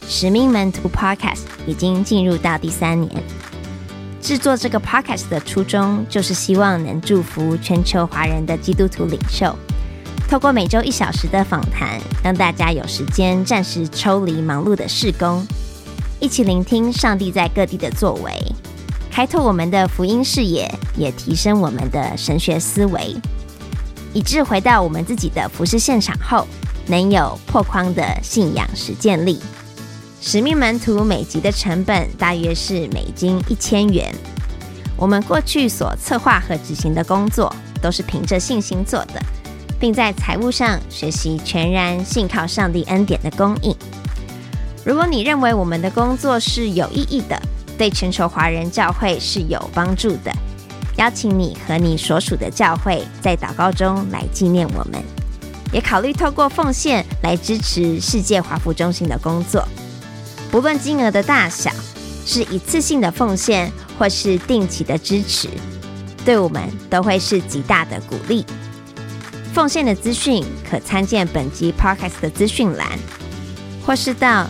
使命门徒 Podcast 已经进入到第3年。制作这个 Podcast 的初衷，就是希望能祝福全球华人的基督徒领袖，透过每周1小时的访谈，让大家有时间暂时抽离忙碌的事工，一起聆听上帝在各地的作为，开拓我们的福音视野，也提升我们的神学思维，以致回到我们自己的服事现场后，能有破框的信仰实践力。使命门徒每集的成本大约是美金1000元。我们过去所策划和执行的工作，都是凭着信心做的，并在财务上学习全然信靠上帝恩典的供应。如果你认为我们的工作是有意义的，对全球华人教会是有帮助的，邀请你和你所属的教会在祷告中来纪念我们，也考虑透过奉献来支持世界华福中心的工作。不论金额的大小，是一次性的奉献或是定期的支持，对我们都会是极大的鼓励。奉献的资讯可参见本集 Podcast 的资讯栏，或是到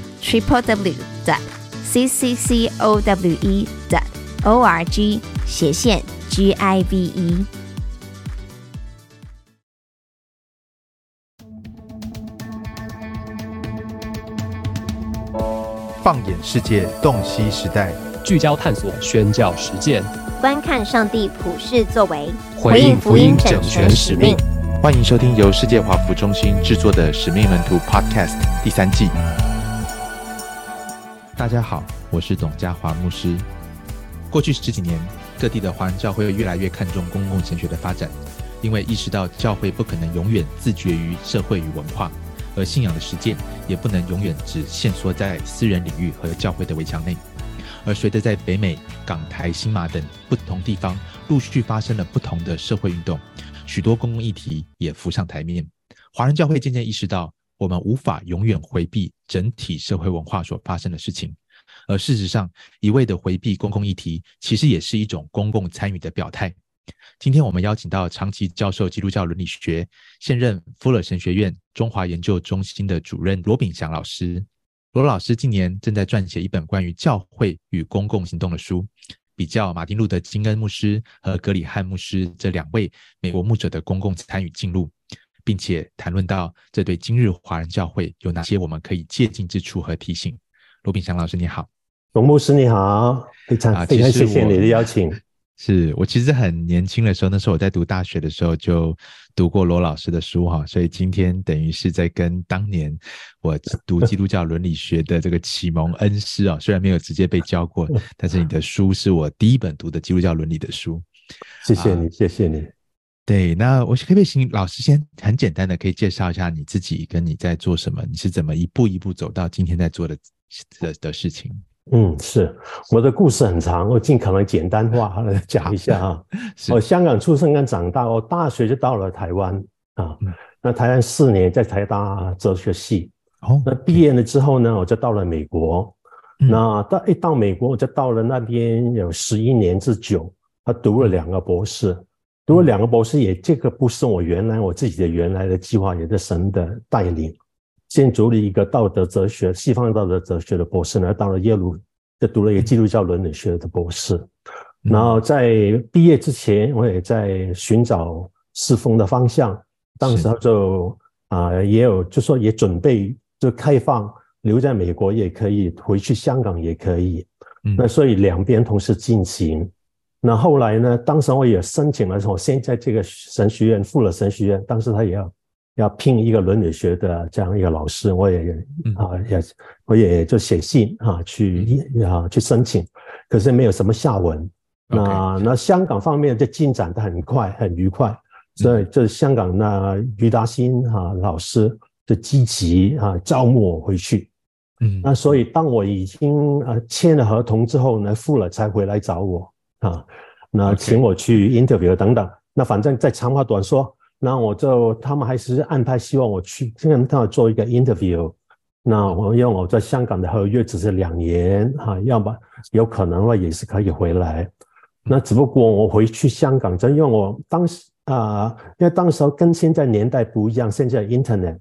www.cccowe.org/give。 放眼世界，洞悉时代， 聚焦探索，宣教实践， 观看上帝普世作为， 回应福音整全使命。 欢迎收听由世界华福中心制作的使命门徒 Podcast 第3季。大家好，我是董家华牧师。过去10几年，各地的华人教会越来越看重公共神学的发展，因为意识到教会不可能永远自绝于社会与文化，而信仰的实践也不能永远只限缩在私人领域和教会的围墙内。而随着在北美、港台、新马等不同地方陆续发生了不同的社会运动，许多公共议题也浮上台面。华人教会渐渐意识到，我们无法永远回避整体社会文化所发生的事情，而事实上，一味的回避公共议题，其实也是一种公共参与的表态。今天我们邀请到长期教授基督教伦理学、现任福勒神学院中华研究中心的主任罗秉祥老师。罗老师近年正在撰写一本关于教会与公共行动的书，比较马丁路德金恩牧师和格里汉牧师这2位美国牧者的公共参与进路，并且谈论到这对今日华人教会有哪些我们可以借鉴之处和提醒。罗秉祥老师你好。 董牧师你好，非常谢谢你的邀请。 我其实很年轻的时候，那时候我在读大学的时候就读过罗老师的书哈，所以今天等于是在跟当年我读基督教伦理学的这个启蒙恩师虽然没有直接被教过，但是你的书是我第一本读的基督教伦理的书。 谢谢你，谢谢你。 对，那我可不可以请老师先很简单的可以介绍一下你自己跟你在做什么，你是怎么一步一步走到今天在做的事情？ 是我的故事很长，我尽可能简单化来讲一下啊。我香港出生跟长大，我大学就到了台湾啊。那台湾4年在台大哲学系。那毕业了之后呢，我就到了美国。那到美国我就到了那边有11年之久，他读了2个博士，也这个不是我自己的原来的计划，也是神的带领。先读了一个道德哲学，西方道德哲学的博士，然后到了耶鲁就读了一个基督教伦理学的博士。然后在毕业之前，我也在寻找侍奉的方向，当时就也有就说也准备就开放留在美国也可以，回去香港也可以。那所以2边同时进行。那后来呢，当时我也申请了，我现在这个神学院福勒神学院，当时他也要聘一个伦理学的这样一个老师，我也就写信去申请，可是没有什么下文。那香港方面就进展得很快，很愉快，所以这香港那余达新老师就积极招募我回去。那所以当我已经签了合同之后呢，福勒才回来找我那请我去 interview 等等。那反正在长话短说，那他们还是安排希望我去跟他们做一个 interview。那因为我在香港的合约只是2年要么有可能的话也是可以回来。那只不过我回去香港，因为我当时因为当时跟现在年代不一样，现在 internet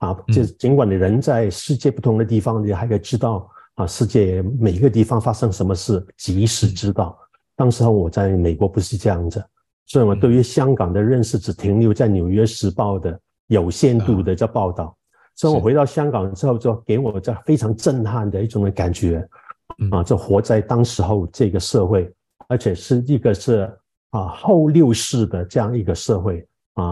就尽管你人在世界不同的地方，你还可以知道世界每个地方发生什么事，及时知道。当时候我在美国不是这样子，所以我对于香港的认识只停留在《纽约时报》的有限度的这报道。所以我回到香港之后，就给我这非常震撼的一种感觉就活在当时候这个社会，而且是一个是后六四的这样一个社会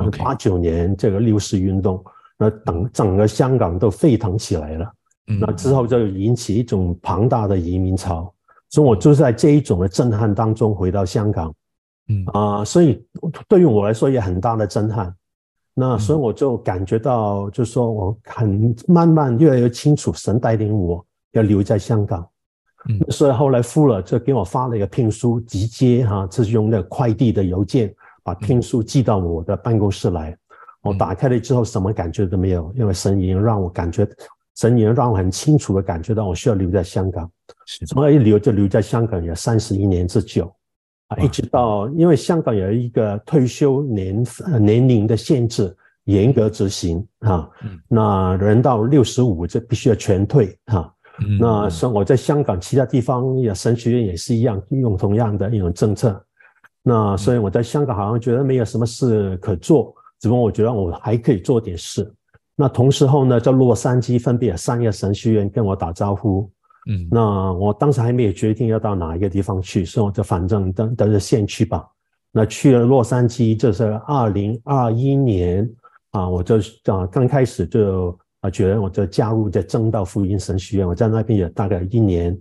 89年这个六四运动，那整个香港都沸腾起来了。那之后就引起一种庞大的移民潮，所以我就在这一种的震撼当中回到香港。所以对于我来说也很大的震撼。那所以我就感觉到，就是说我很慢慢越来越清楚，神带领我要留在香港。所以后来Fuller就给我发了一个聘书，直接就是用那个快递的邮件把聘书寄到我的办公室来。我打开了之后什么感觉都没有，因为神已经让我很清楚的感觉到我需要留在香港。从而一留就留在香港也31年之久。一直到因为香港有一个退休年龄的限制，严格执行那人到65就必须要全退那所以我在香港其他地方神学院也是一样，用同样的一种政策。那所以我在香港好像觉得没有什么事可做，只不过我觉得我还可以做点事。那同时候呢，在洛杉矶分别有3个神学院跟我打招呼。那我当时还没有决定要到哪一个地方去，所以我就反正等着先去吧。那去了洛杉矶，就是2021年我就刚开始就觉得我就加入在正道福音神学院，我在那边也大概1年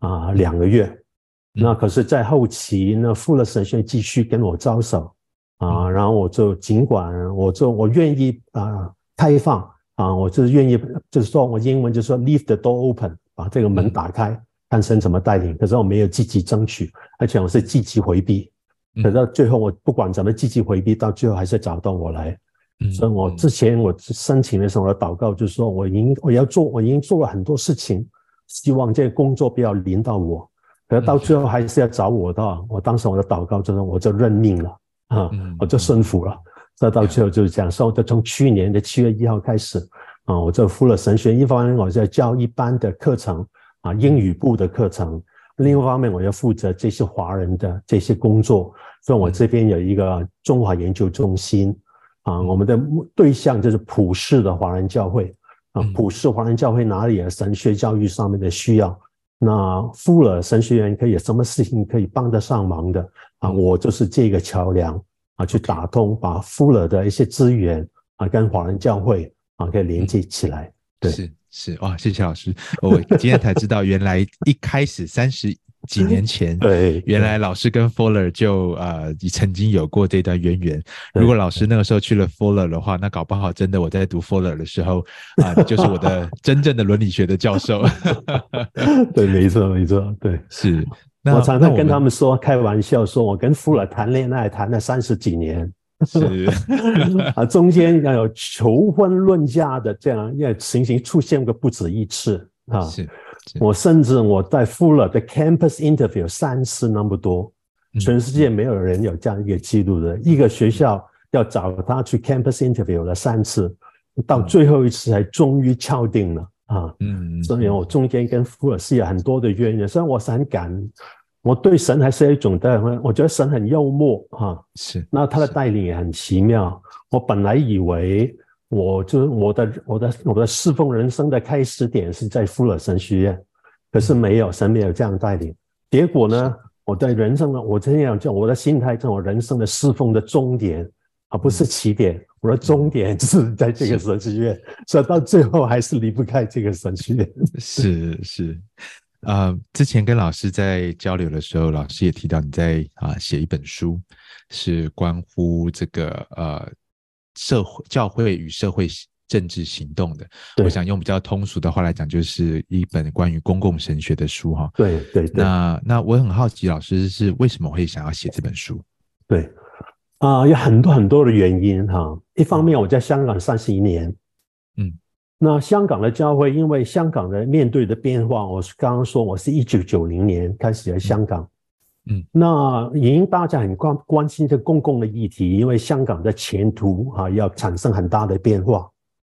2个月。那可是在后期呢，Fuller神学院继续跟我招手然后我就尽管我愿意开放我就是愿意，就是说我英文就说 leave the door open， 把这个门打开，看神怎么带领。可是我没有积极争取，而且我是积极回避。可是到最后我不管怎么积极回避，到最后还是找到我来。所以我之前我申请的时候我的祷告就是说我已经做了很多事情，希望这个工作不要临到我。可是到最后还是要找我的。我当时我的祷告就是我就认命了我就顺服了。所以到最后就是这样。所以我就从去年的7月1号开始我就Fuller神学院，一方面我在教一般的课程英语部的课程，另一方面我要负责这些华人的这些工作。所以我这边有一个中华研究中心我们的对象就是普世的华人教会普世华人教会哪里有神学教育上面的需要，那Fuller神学院可以有什么事情可以帮得上忙的我就是这个桥梁去打通，把Fuller的一些资源跟华人教会可以连接起来。对， 是哇，谢谢老师。我今天才知道，原来一开始30几年前，对，原来老师跟Fuller就曾经有过这段渊源。如果老师那个时候去了Fuller的话，那搞不好真的我在读Fuller的时候就是我的真正的伦理学的教授。 对，没错，对， 是。 我常常跟他们说，开玩笑说，我跟Fuller谈恋爱谈了30几年。 是中间要有求婚论嫁的这样情形出现过不止一次是。 我甚至我在Fuller的 campus interview 3次那么多，全世界没有人有这样一个记录的。一个学校要找他去 campus interview 了3次，到最后一次才终于敲定了所以我中间跟Fuller是有很多的渊源。虽然我是很我对神还是有一种我觉得神很幽默是。 那他的带领也很奇妙。我本来以为我的侍奉人生的开始点是在Fuller神学院，可是没有，神没有这样带领。结果呢，我在人生的我这样讲，我的心态是我人生的侍奉的终点不是起点，我的终点是在这个神学院，所以到最后还是离不开这个神学院。 是。之前跟老师在交流的时候，老师也提到你在写一本书，是关乎这个教会与社会政治行动的。我想用比较通俗的话来讲，就是一本关于公共神学的书对。 那我很好奇，老师是为什么会想要写这本书？ 对有很多的原因一方面我在香港31年那香港的教会，因为香港的面对的变化，我刚刚说我是1990年开始在香港那已经大家很关心这公共的议题，因为香港的前途要产生很大的变化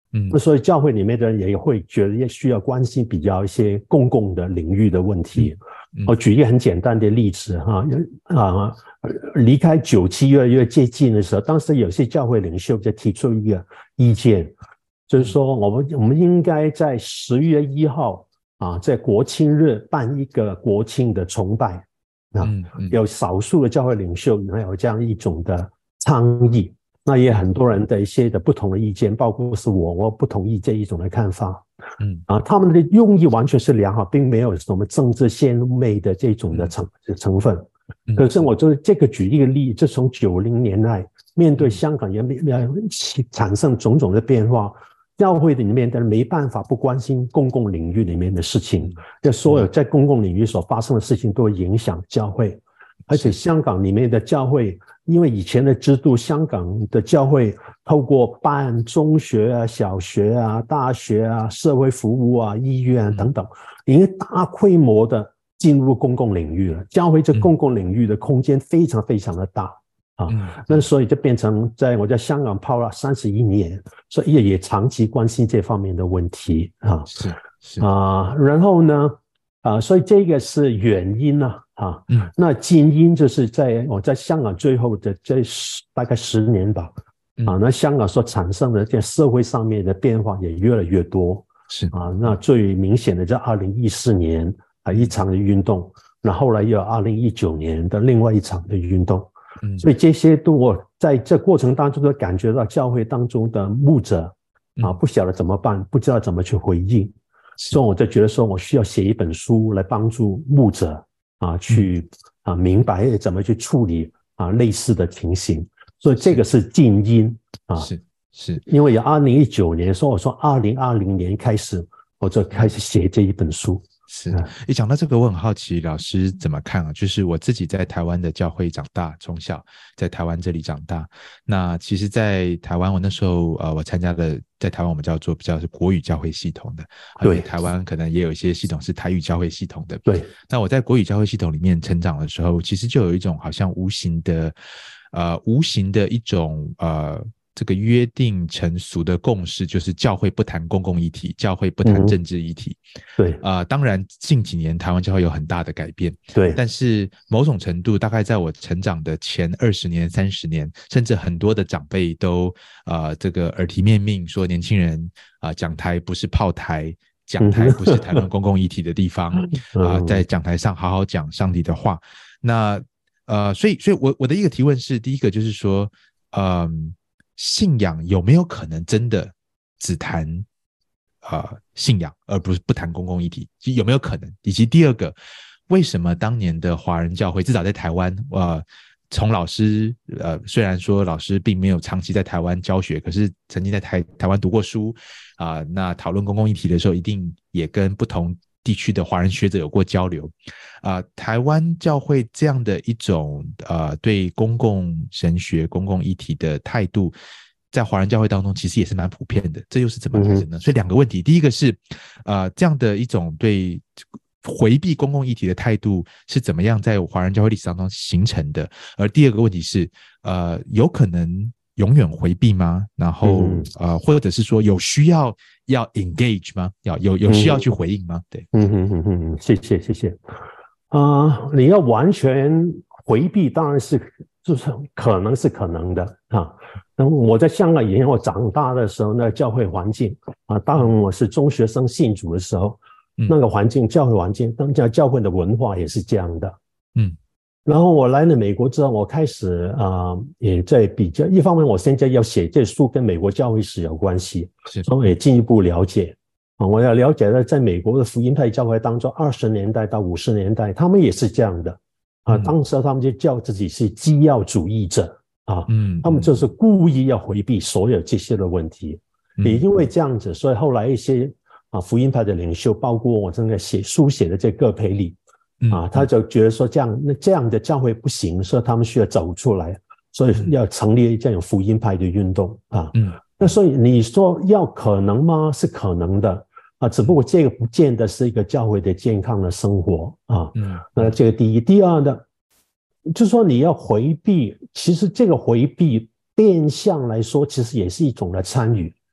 那所以教会里面的人也会觉得也需要关心比较一些公共的领域的问题。我举一个很简单的例子离开97越来越接近的时候，当时有些教会领袖就提出一个意见，就是说我们应该在10月1号在国庆日办一个国庆的崇拜有少数的教会领袖有这样一种的倡议，那也很多人的一些的不同的意见，包括是我不同意这一种的看法。他们的用意完全是良好，并没有什么政治献媚的这种的成分。可是我就这个举一个例，就从90年代面对香港也产生种种的变化，教会里面的人没办法不关心公共领域里面的事情，所有在公共领域所发生的事情都会影响教会。而且香港里面的教会，因为以前的制度，香港的教会透过办中学小学大学社会服务医院等等，已经大规模的进入公共领域了。教会这公共领域的空间非常非常的大那所以就变成我在香港泡了31年，所以也长期关心这方面的问题然后呢所以这个是原因那近因就是我在香港最后的这大概10年吧那香港所产生的在社会上面的变化也越来越多那最明显的在2014年一场的运动，那后来又有2019年的另外一场的运动所以这些都我在这过程当中都感觉到教会当中的牧者不晓得怎么办，不知道怎么去回应，所以我就觉得说我需要写一本书来帮助牧者去明白怎么去处理类似的情形，所以这个是近因是因为有2019年，所以我说2020年开始我就开始写这一本书。 一讲到这个我很好奇老师怎么看就是我自己在台湾的教会长大，从小在台湾这里长大，那其实在台湾我那时候我参加的在台湾我们叫做比较是国语教会系统的，对，台湾可能也有一些系统是台语教会系统的，对。那我在国语教会系统里面成长的时候，其实就有一种好像无形的一种这个约定成俗的共识，就是教会不谈公共议题，教会不谈政治议题。 对当然近几年台湾教会有很大的改变，对，但是某种程度大概在我成长的前20年30年，甚至很多的长辈都这个耳提面命说年轻人讲台不是炮台，讲台不是谈论公共议题的地方在讲台上好好讲上帝的话。那所以我的一个提问是，第一个就是说信仰有没有可能真的只谈信仰而不谈公共议题，有没有可能？以及第二个，为什么当年的华人教会至少在台湾从老师虽然说老师并没有长期在台湾教学，可是曾经在台湾读过书那讨论公共议题的时候一定也跟不同地区的华人学者有过交流台湾教会这样的一种对公共神学公共议题的态度在华人教会当中其实也是蛮普遍的，这又是怎么来的呢？所以两个问题，第一个是这样的一种对回避公共议题的态度是怎么样在华人教会历史当中形成的，而第二个问题是有可能永远回避吗？然后或者是说有需要 engage 吗？有需要去回应吗？对， 谢谢你要完全回避当然是就是可能是可能的那我在香港以前我长大的时候那个教会环境当然我是中学生信主的时候那个环境教会环境当然教会的文化也是这样的然后我来了美国之后我开始也在比较，一方面我现在要写这书跟美国教会史有关系，所以我也进一步了解我要了解在美国的福音派教会当中20年代到50年代他们也是这样的当时他们就叫自己是基要主义者他们就是故意要回避所有这些的问题也因为这样子所以后来一些福音派的领袖包括我正在书写的这个培理他就觉得说这样的教会不行，所以他们需要走出来，所以要成立这种福音派的运动那所以你说要可能吗？是可能的只不过这个不见得是一个教会的健康的生活那这个第一。第二呢就是说你要回避，其实这个回避变相来说其实也是一种的参与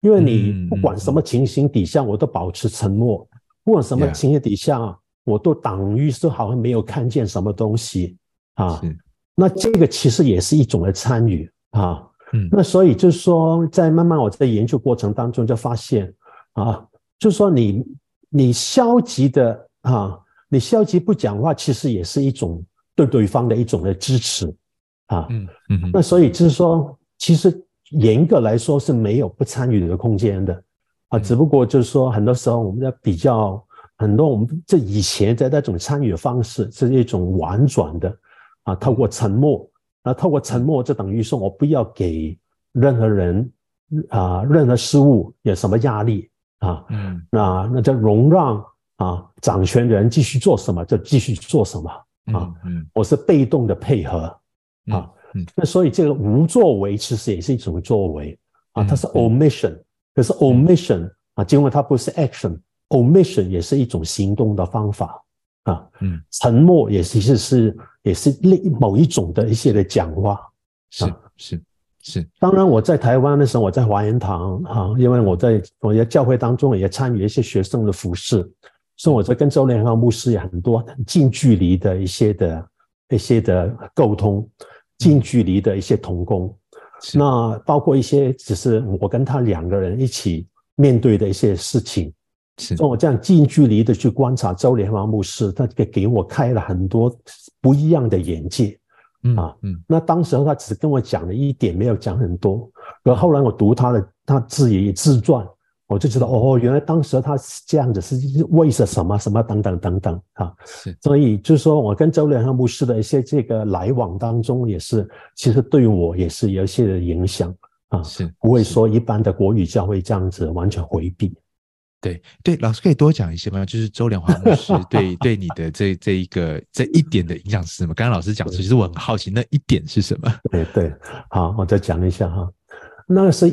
因为你不管什么情形底下，我都保持沉默，不管什么情形底下，我都等于是好像没有看见什么东西啊。那这个其实也是一种的参与啊。那所以就是说，在慢慢我在研究过程当中就发现啊，就是说你消极的啊，你消极不讲话，其实也是一种对对方的一种的支持啊。那所以就是说，其实严格来说是没有不参与的空间的啊，只不过就是说，很多时候我们在比较很多我们这以前的那种参与的方式是一种婉转的啊，透过沉默，透过沉默就等于说我不要给任何人啊、任何事物有什么压力啊，那就容让啊掌权人继续做什么就继续做什么啊，我是被动的配合啊。那所以这个无作为其实也是一种作为啊，它是 omission， 可是 omission 啊，尽管它不是 action，omission 也是一种行动的方法啊。沉默也是某一种的一些的讲话。 是。 当然我在台湾的时候，我在华严堂啊，因为我在教会当中也参与一些学生的服事，所以我在跟周连航牧师有很多很近距离的一些的沟通。近距离的一些同工，那包括一些只是我跟他2个人一起面对的一些事情，所以我这样近距离的去观察周连航牧师，他给我开了很多不一样的眼界那当时他只跟我讲了一点，没有讲很多，而后来我读他自己自传，我就知道原来当时他这样子是为了什么什么等等等等啊。所以就是说我跟周连航牧师的一些这个来往当中，也是其实对我也是有一些的影响啊，不会说一般的国语教会这样子完全回避。 对，老师可以多讲一些吗？就是周连华牧师对你的这一点的影响是什么？刚刚老师讲，其实我很好奇那一点是什么？ 对，好，我再讲一下哈。那是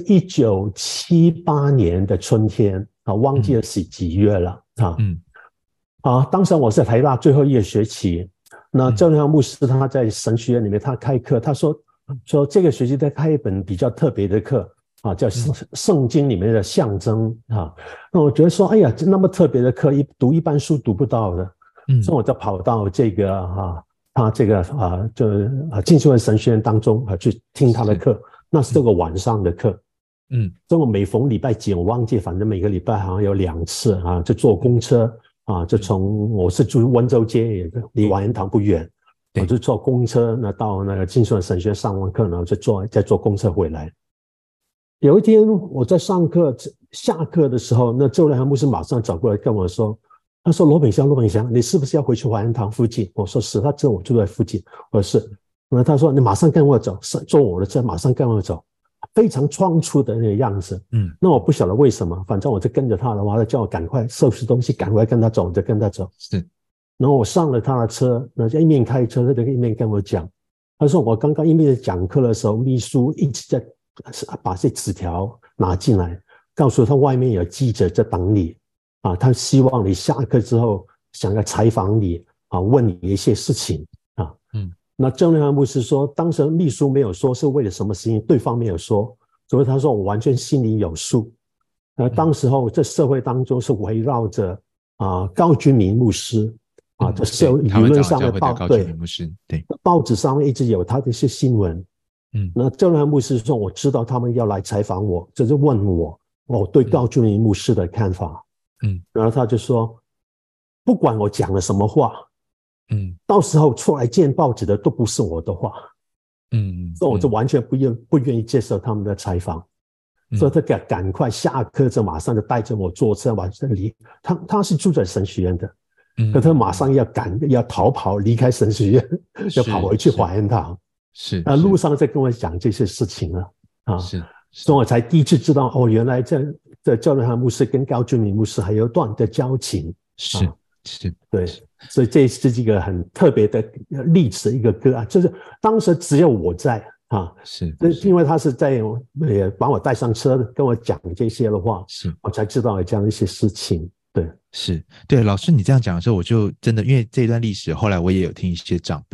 1978年的春天啊，忘记了是几月了当时我是台大最后一个学期，那周连航牧师他在神学院里面他开课，他说这个学期在开一本比较特别的课啊，叫圣经里面的象征啊。那我觉得说，哎呀，那么特别的课，读一般书读不到的，所以我就跑到这个他这个浸信会神学院当中去听他的课。那是这个晚上的课，所以我每逢礼拜几我忘记，反正每个礼拜好像有2次啊，就坐公车啊，就我是住温州街，也离华严堂不远，我就坐公车呢到那个浸信会神学院上完课，然后再坐公车回来。有一天我在上课下课的时候，那周连航牧师马上走过来跟我说，他说罗炳祥，你是不是要回去华严堂附近？我说是，他知道我住在附近，我说是。那他说你马上跟我走，坐我的车马上跟我走，非常仓促的那个样子。那我不晓得为什么，反正我就跟着他的话，他叫我赶快收拾东西，赶快跟他走，我就跟他走。然后我上了他的车，那就一面开车，他就一面跟我讲，他说我刚刚一面讲课的时候，秘书一直在把这纸条拿进来，告诉他外面有记者在等你啊，他希望你下课之后想要采访你啊，问你一些事情啊。那周连航牧师说，当时秘书没有说是为了什么事情，对方没有说，所以他说我完全心里有数。当时候这社会当中是围绕着高君明牧师这舆论上的报纸上面一直有他的一些新闻。那周连航牧师说，我知道他们要来采访我，就是问我对高君明牧师的看法。然后他就说，不管我讲了什么话。到时候出来见报纸的都不是我的话，所以我就完全不愿意接受他们的采访，所以他赶快下课就马上就带着我坐车往这里。他是住在神学院的，可他马上要逃跑离开神学院，要跑回去华严堂。路上在跟我讲这些事情了所以我才第一次知道原来这周连航牧师跟高君明牧师还有段的交情。对，所以这是一个很特别的例子，一个个案，就是当时只有我在因为他是在把我带上车，跟我讲这些的话，我才知道有这样一些事情。 对，老师你这样讲的时候，我就真的因为这段历史，后来我也有听一些长辈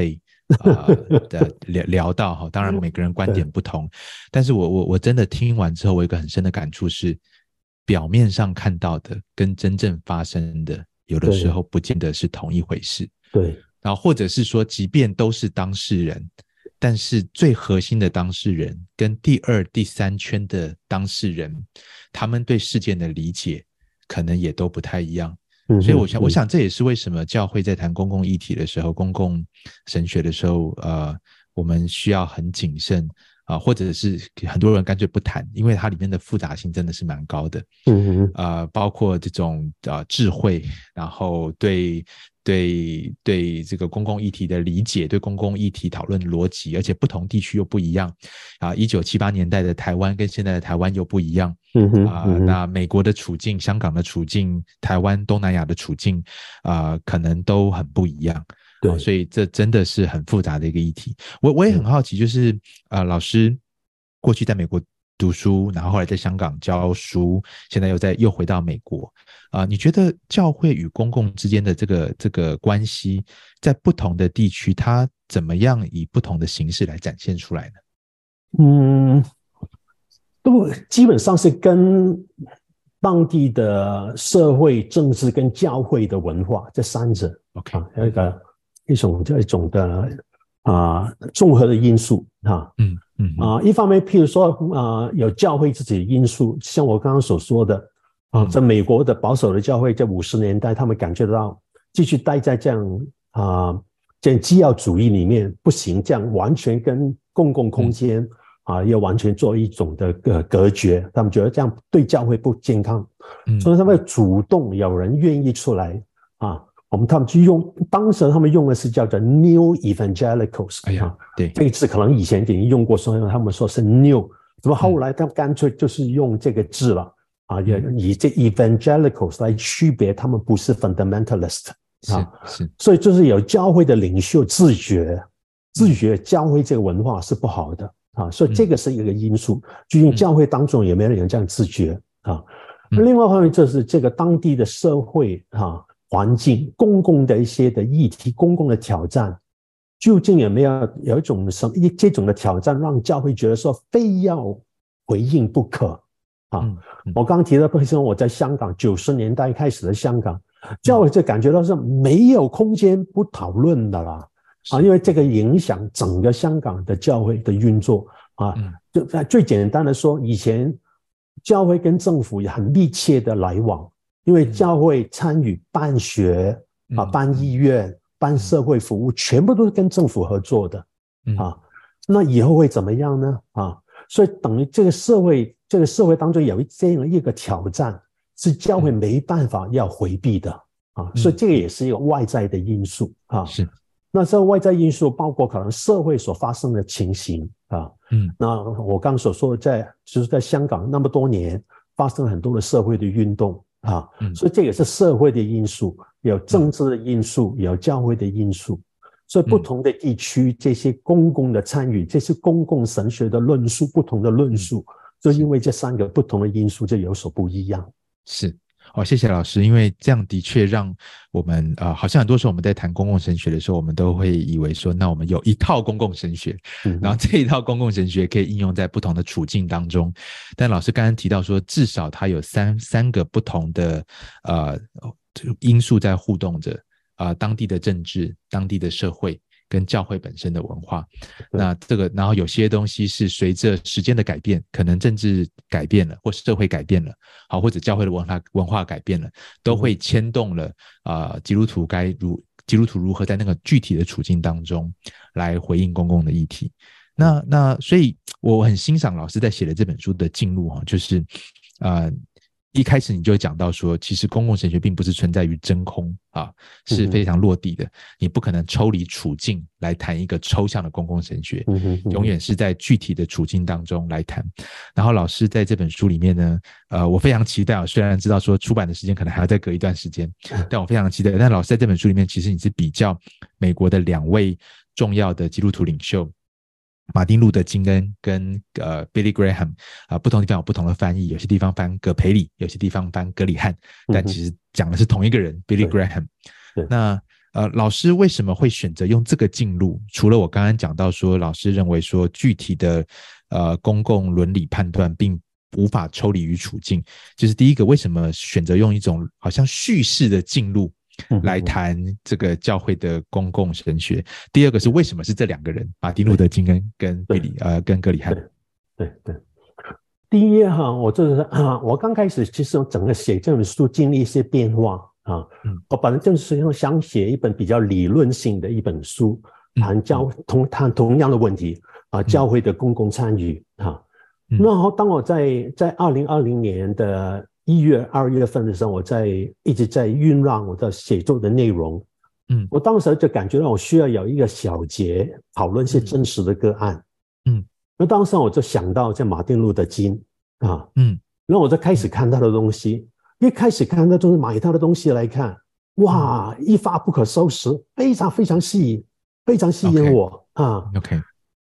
聊到哈，当然每个人观点不同，但是我真的听完之后，我有一个很深的感触是，表面上看到的跟真正发生的，有的时候不见得是同一回事。 对， 然后或者是说，即便都是当事人，但是最核心的当事人跟第二、第三圈的当事人，他们对事件的理解可能也都不太一样。所以我想这也是为什么教会在谈公共议题的时候，公共神学的时候，我们需要很谨慎或者是很多人干脆不谈，因为它里面的复杂性真的是蛮高的。包括这种智慧，然后对这个公共议题的理解，对公共议题讨论的逻辑，而且不同地区又不一样1978年代的台湾跟现在的台湾又不一样。那美国的处境、香港的处境、台湾、东南亚的处境可能都很不一样。对，所以这真的是很复杂的一个议题。我也很好奇，就是老师过去在美国读书，然后后来在香港教书，现在又回到美国你觉得教会与公共之间的这个关系，在不同的地区，它怎么样以不同的形式来展现出来呢？ 都基本上是跟当地的社会、政治跟教会的文化这三者 ，OK， 一种的综合的因素一方面，譬如说有教会自己的因素，像我刚刚所说的在美国的保守的教会，在50年代，他们感觉到继续待在这样基要主义里面不行，这样完全跟公共空间要完全做一种的隔绝，他们觉得这样对教会不健康，所以他们主动有人愿意出来他们就当时他们用的是叫做 New Evangelicals， 对，这个字可能以前已经用过，所以他们说是 New， 怎么后来他们干脆就是用这个字了以这 Evangelicals 来区别他们不是 Fundamentalist 是， 所以就是有教会的领袖自觉教会这个文化是不好的所以这个是一个因素，究竟教会当中有没有人这样自觉另外一方面就是这个当地的社会环境、公共的一些的议题、公共的挑战，究竟有没有一种这种的挑战，让教会觉得说非要回应不可我剛剛提到，譬如說我在香港90年代開始的香港，教會就感覺到是沒有空間不討論的啦因為這個影響整個香港的教會的運作就最簡單的說，以前教會跟政府也很密切的來往，因為教會參與辦學辦醫院、辦社會服務，全部都是跟政府合作的那以後會怎麼樣呢所以等於這個社會當中有這樣一個挑戰，是教會沒辦法要回避的所以這個也是一個外在的因素是。 那這個外在因素包括可能社會所發生的情形那我剛所說的就是在香港那麼多年發生很多的社會的運動所以這也是社會的因素，有政治的因素，有教會的因素。所以不同的地區這些公共的參與，這些公共神學的論述，不同的論述就因為這三個不同的因素就有所不一樣。 是謝謝老師，因為這樣的確讓我們好像很多時候我們在談公共神學的時候，我們都會以為說那我們有一套公共神學然後這一套公共神學可以應用在不同的處境當中，但老師剛剛提到說至少它有三個不同的因素在互動着當地的政治、當地的社會跟教會本身的文化，那這個然後有些東西是隨着時間的改變，可能政治改變了或社會改變了或者教會的文化改變了，都會牽動了基督徒如何在那個具體的處境當中來回應公共的議題。那所以我很欣賞老師在寫的這本書的進入就是一開始你就講到說其實公共神學並不是存在於真空是非常落地的，你不可能抽離處境來談一個抽象的公共神學永遠是在具體的處境當中來談。然後老師在這本書裡面呢我非常期待雖然知道說出版的時間可能還要再隔一段時間但我非常期待，但老師在這本書裡面其實你是比較美國的2位重要的基督徒領袖馬丁路德金恩跟Billy Graham 不同地方有不同的翻譯，有些地方翻葛培理，有些地方翻葛理翰但其實講的是同一個人Billy Graham。那老师为什么会选择用这个进路？除了我刚刚讲到说，老师认为说具体的公共伦理判断并无法抽离于处境，就是第一个，为什么选择用一种好像叙事的进路来谈这个教会的公共神学？第二个是为什么是这两个人，马丁路德金跟葛理翰？ 对。第一我刚开始其实整个写这本书经历一些变化啊。我本来就是想写一本比较理论性的一本书，谈同样的问题啊，教会的公共参与啊。然后当我在2020年的1月、2月份的时候，我一直在酝酿我的写作的内容。我当时就感觉到我需要有一个小节讨论一些真实的个案。那当时我就想到这马丁路德金啊，然后我就开始看他的东西，一开始看他就是买他的东西来看，哇，一发不可收拾，非常非常吸引我啊。 OK，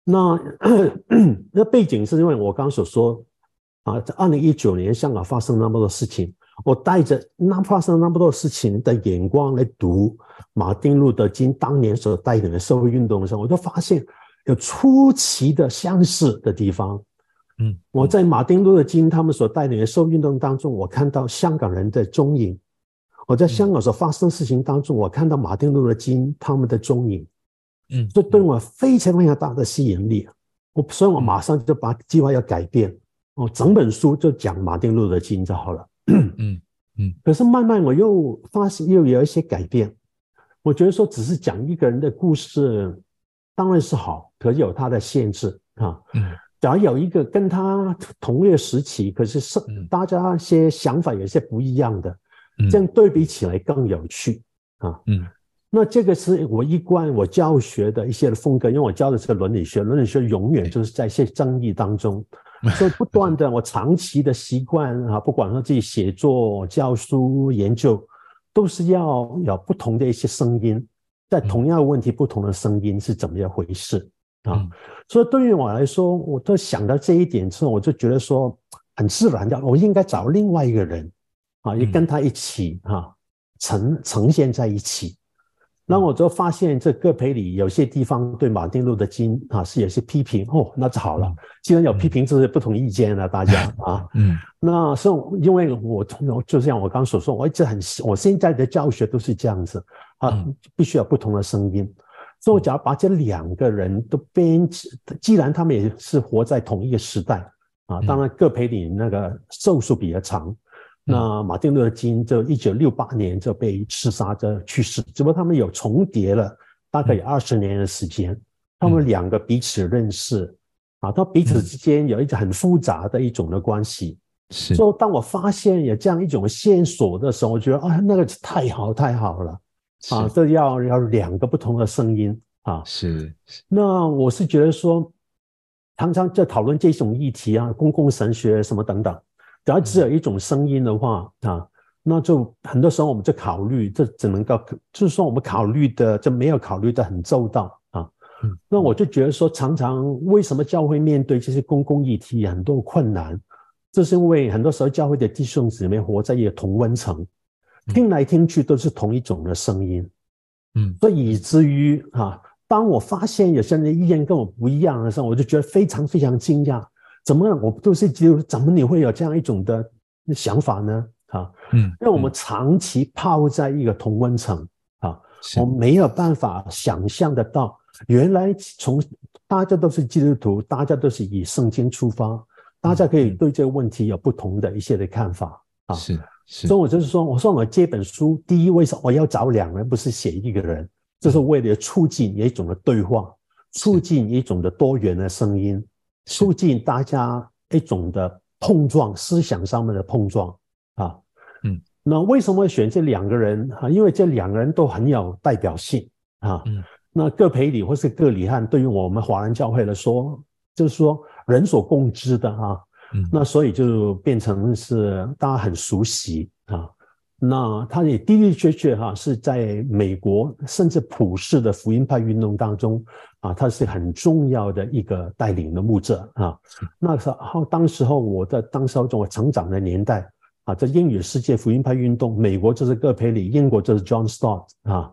那背景是因为我刚刚所说啊，在2019年香港发生那么多事情，我带着发生那么多事情的眼光来读马丁路德金当年所带领的社会运动的时候，我就发现有出奇的相似的地方。我在马丁路德金他们所带领的社会运动当中，我看到香港人的踪影；我在香港所发生的事情当中，我看到马丁路德金他们的踪影。这对我非常非常大的吸引力。所以我马上就把计划要改变，整本书就讲马丁路德金就好了。可是慢慢我又发现又有一些改变。我觉得说只是讲一个人的故事当然是好，可是有它的限制啊。假如有一个跟他同一个时期，可是大家一些想法有些不一样的，这样对比起来更有趣啊。那这个是我一贯我教学的一些风格，因为我教的是伦理学，伦理学永远就是在一些争议当中，所以不断的我长期的习惯啊，不管说自己写作、教书、研究，都是要有不同的一些声音，在同样的问题，不同的声音是怎么样回事啊？所以对于我来说，我都想到这一点之后，我就觉得说很自然的，我应该找另外一个人啊，也跟他一起啊呈现在一起。然后我就发现这葛培理有些地方对马丁路德金啊是有些批评那就好了，既然有批评，就是不同意见了，大家啊。那所以因为我就像我刚刚所说，我现在的教学都是这样子啊，必须有不同的声音。所以我假如把这两个人都既然他们也是活在同一个时代啊，当然葛培理那个寿数比较长。那马丁路德金就1968年就被刺杀着去世，只不过他们有重叠了大概有20年的时间，他们两个彼此认识啊，他彼此之间有一种很复杂的一种的关系。所以当我发现有这样一种线索的时候，我觉得那个太好了啊，这要两个不同的声音啊。那我是觉得说，常常在讨论这种议题啊，公共神学什么等等。假如只有一种声音的话啊，那就很多时候我们就考虑，这只能够就是说我们考虑的就没有考虑的很周到啊。那我就觉得说，常常为什么教会面对这些公共议题很多困难，这是因为很多时候教会的弟兄姊妹活在一个同温层，听来听去都是同一种的声音。所以以至于当我发现有些人的意见跟我不一样的时候，我就觉得非常非常惊讶。怎么我都是基督徒，怎么你会有这样一种的想法呢？因为我们长期泡在一个同温层我们没有办法想象得到，原来大家都是基督徒，大家都是以圣经出发，大家可以对这个问题有不同的一些的看法所以我就是说，我说我这本书，第一，为什么我要找两人，不是写一个人，这是为了促进一种的对话，促进一种的多元的声音。促进大家一种的碰撞，思想上面的碰撞那为什么会选这两个人因为这两个人都很有代表性那葛培理或是葛理翰对于我们华人教会来说，就是说人所共知的那所以就变成是大家很熟悉那他也的的确确是在美国甚至普世的福音派运动当中他是很重要的一个带领的牧者那时候当时候我成长的年代这英语世界福音派运动，美国就是葛培理，英国就是 John Stott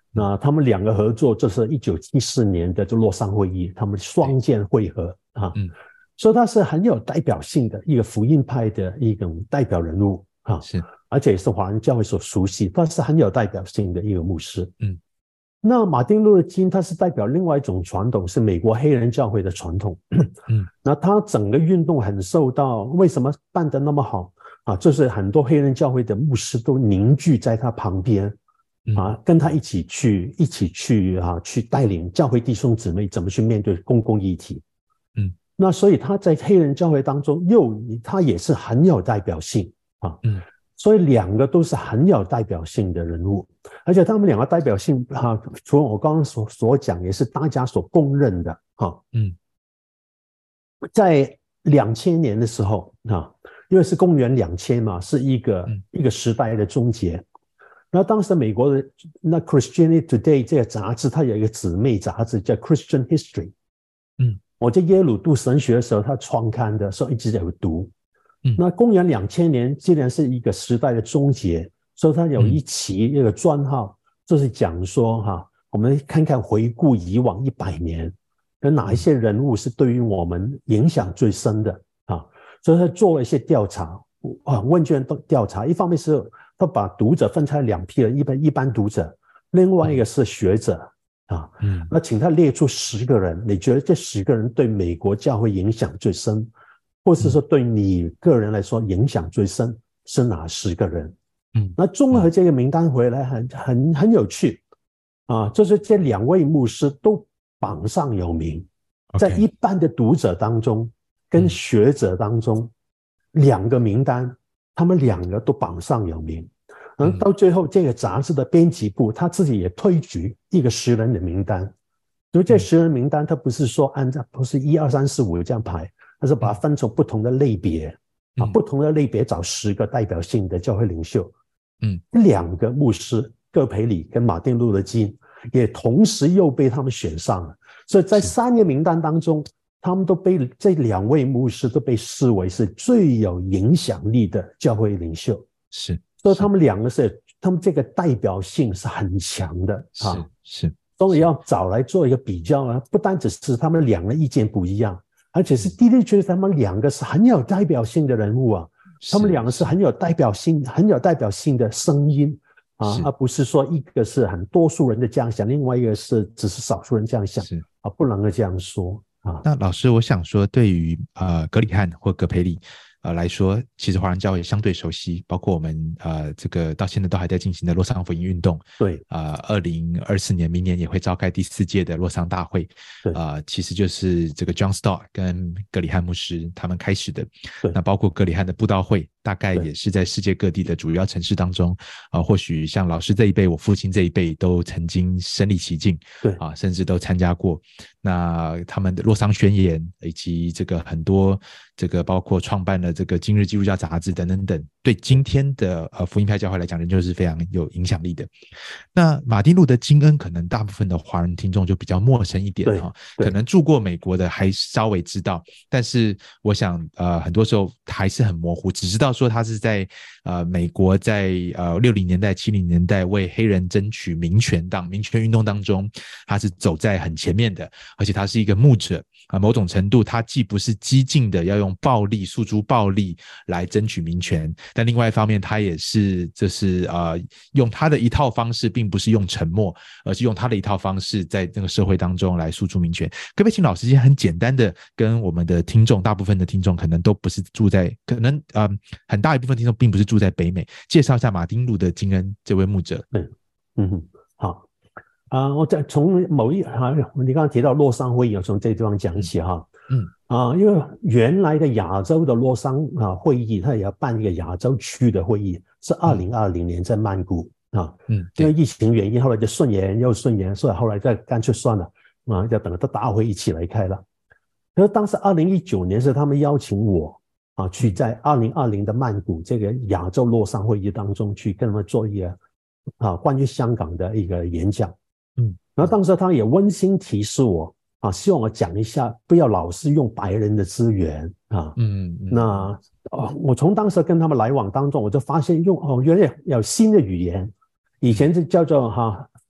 那他们两个合作，这是1974年的洛桑会议，他们双剑会合啊。所以他是很有代表性的一个福音派的一种代表人物啊， 是， 而且也是华人教会所熟悉，他是很有代表性的一个牧师。那马丁路德金他是代表另外一种传统，是美国黑人教会的传统。那他整个运动很受到，为什么办得那么好啊？就是很多黑人教会的牧师都凝聚在他旁边啊，跟他一起去去带领教会弟兄姊妹怎么去面对公共议题。那所以他在黑人教会当中他也是很有代表性啊。所以两个都是很有代表性的人物，而且他们两个代表性除了我刚刚所讲，也是大家所公认的在2000年的时候因为是公元2000嘛，是一个时代的终结。那当时美国的那 Christianity Today 这个杂志，它有一个姊妹杂志叫 Christian History。我在耶鲁读神学的时候，它创刊的时候一直有读。那公元2000年既然是一个时代的终结，所以它有一个专号，就是讲说我们看看回顾以往100年，有哪一些人物是对于我们影响最深的所以他做了一些调查问卷调查。一方面是他把读者分成2批人，一般读者，另外一个是学者那请他列出10个人，你觉得这10个人对美国教会影响最深，或是说对你个人来说影响最深是哪10个人？那综合这个名单回来很有趣就是这2位牧师都榜上有名，在一般的读者当中跟学者当中2个名单，他们2个都榜上有名。到最后这个杂志的编辑部他自己也推举一个10人的名单，所以这10人名单他不是说按照不是1、2、3、4、5这样排，他是把它分成不同的类别不同的类别找10个代表性的教会领袖。2个牧师葛培理跟马丁路德金也同时又被他们选上了，所以在3个名单当中，他们都被这2位牧师都被视为是最有影响力的教会领袖。所以他们2个他们这个代表性是很强的所以要找来做一个比较不单只是他们2个意见不一样，而且是的确他们2个是很有代表性的人物他们2个是很有代表性的声音而不是说一个是很多数人的这样想，另外一个是只是少数人这样想不能够这样说那老师，我想说，对于葛理翰或葛培理来说，其实华人教会相对熟悉，包括我们这个到现在都还在进行的洛桑福音运动。 对 2024年明年也会召开第4届的洛桑大会。其实就是这个 John Stott 跟葛理翰牧师他们开始的。那包括葛理翰的布道会，大概也是在世界各地的主要城市当中或许像老师这一辈，我父亲这一辈都曾经身临其境，甚至都参加过。那他们的洛桑宣言以及这个很多这个包括创办了这个今日基督教杂志等等等，对今天的福音派教会来讲仍旧是非常有影响力的。那马丁路德金恩可能大部分的华人听众就比较陌生一点可能住过美国的还稍微知道，但是我想很多时候还是很模糊，只知道说他是在美国在60年代70年代为黑人争取民权运动当中，他是走在很前面的，而且他是一个牧者某种程度他既不是激进的要用暴力诉诸暴力来争取民权，但另外一方面他也是就是用他的一套方式，并不是用沉默，而是用他的一套方式在这个社会当中来诉诸民权。可不可以请老师先很简单的跟我们的听众，大部分的听众可能都不是住在，可能很大一部分听众并不是住在北美，介绍一下马丁路德金恩这位牧者。 好我再从你刚刚提到洛桑会议，我从这个地方讲起因为原来的亚洲的洛桑会议，它也要办一个亚洲区的会议，是2020年在曼谷因为疫情原因，后来就顺延，所以后来再干脆算了要等到大会一起来开了。可是当时2019年是他们邀请我去在2020的曼谷这个亚洲洛桑会议当中去跟他们做一个关于香港的一个演讲。然后当时他也温馨提示我希望我讲一下不要老是用白人的资源那我从当时跟他们来往当中，我就发现原来有新的语言，以前是叫做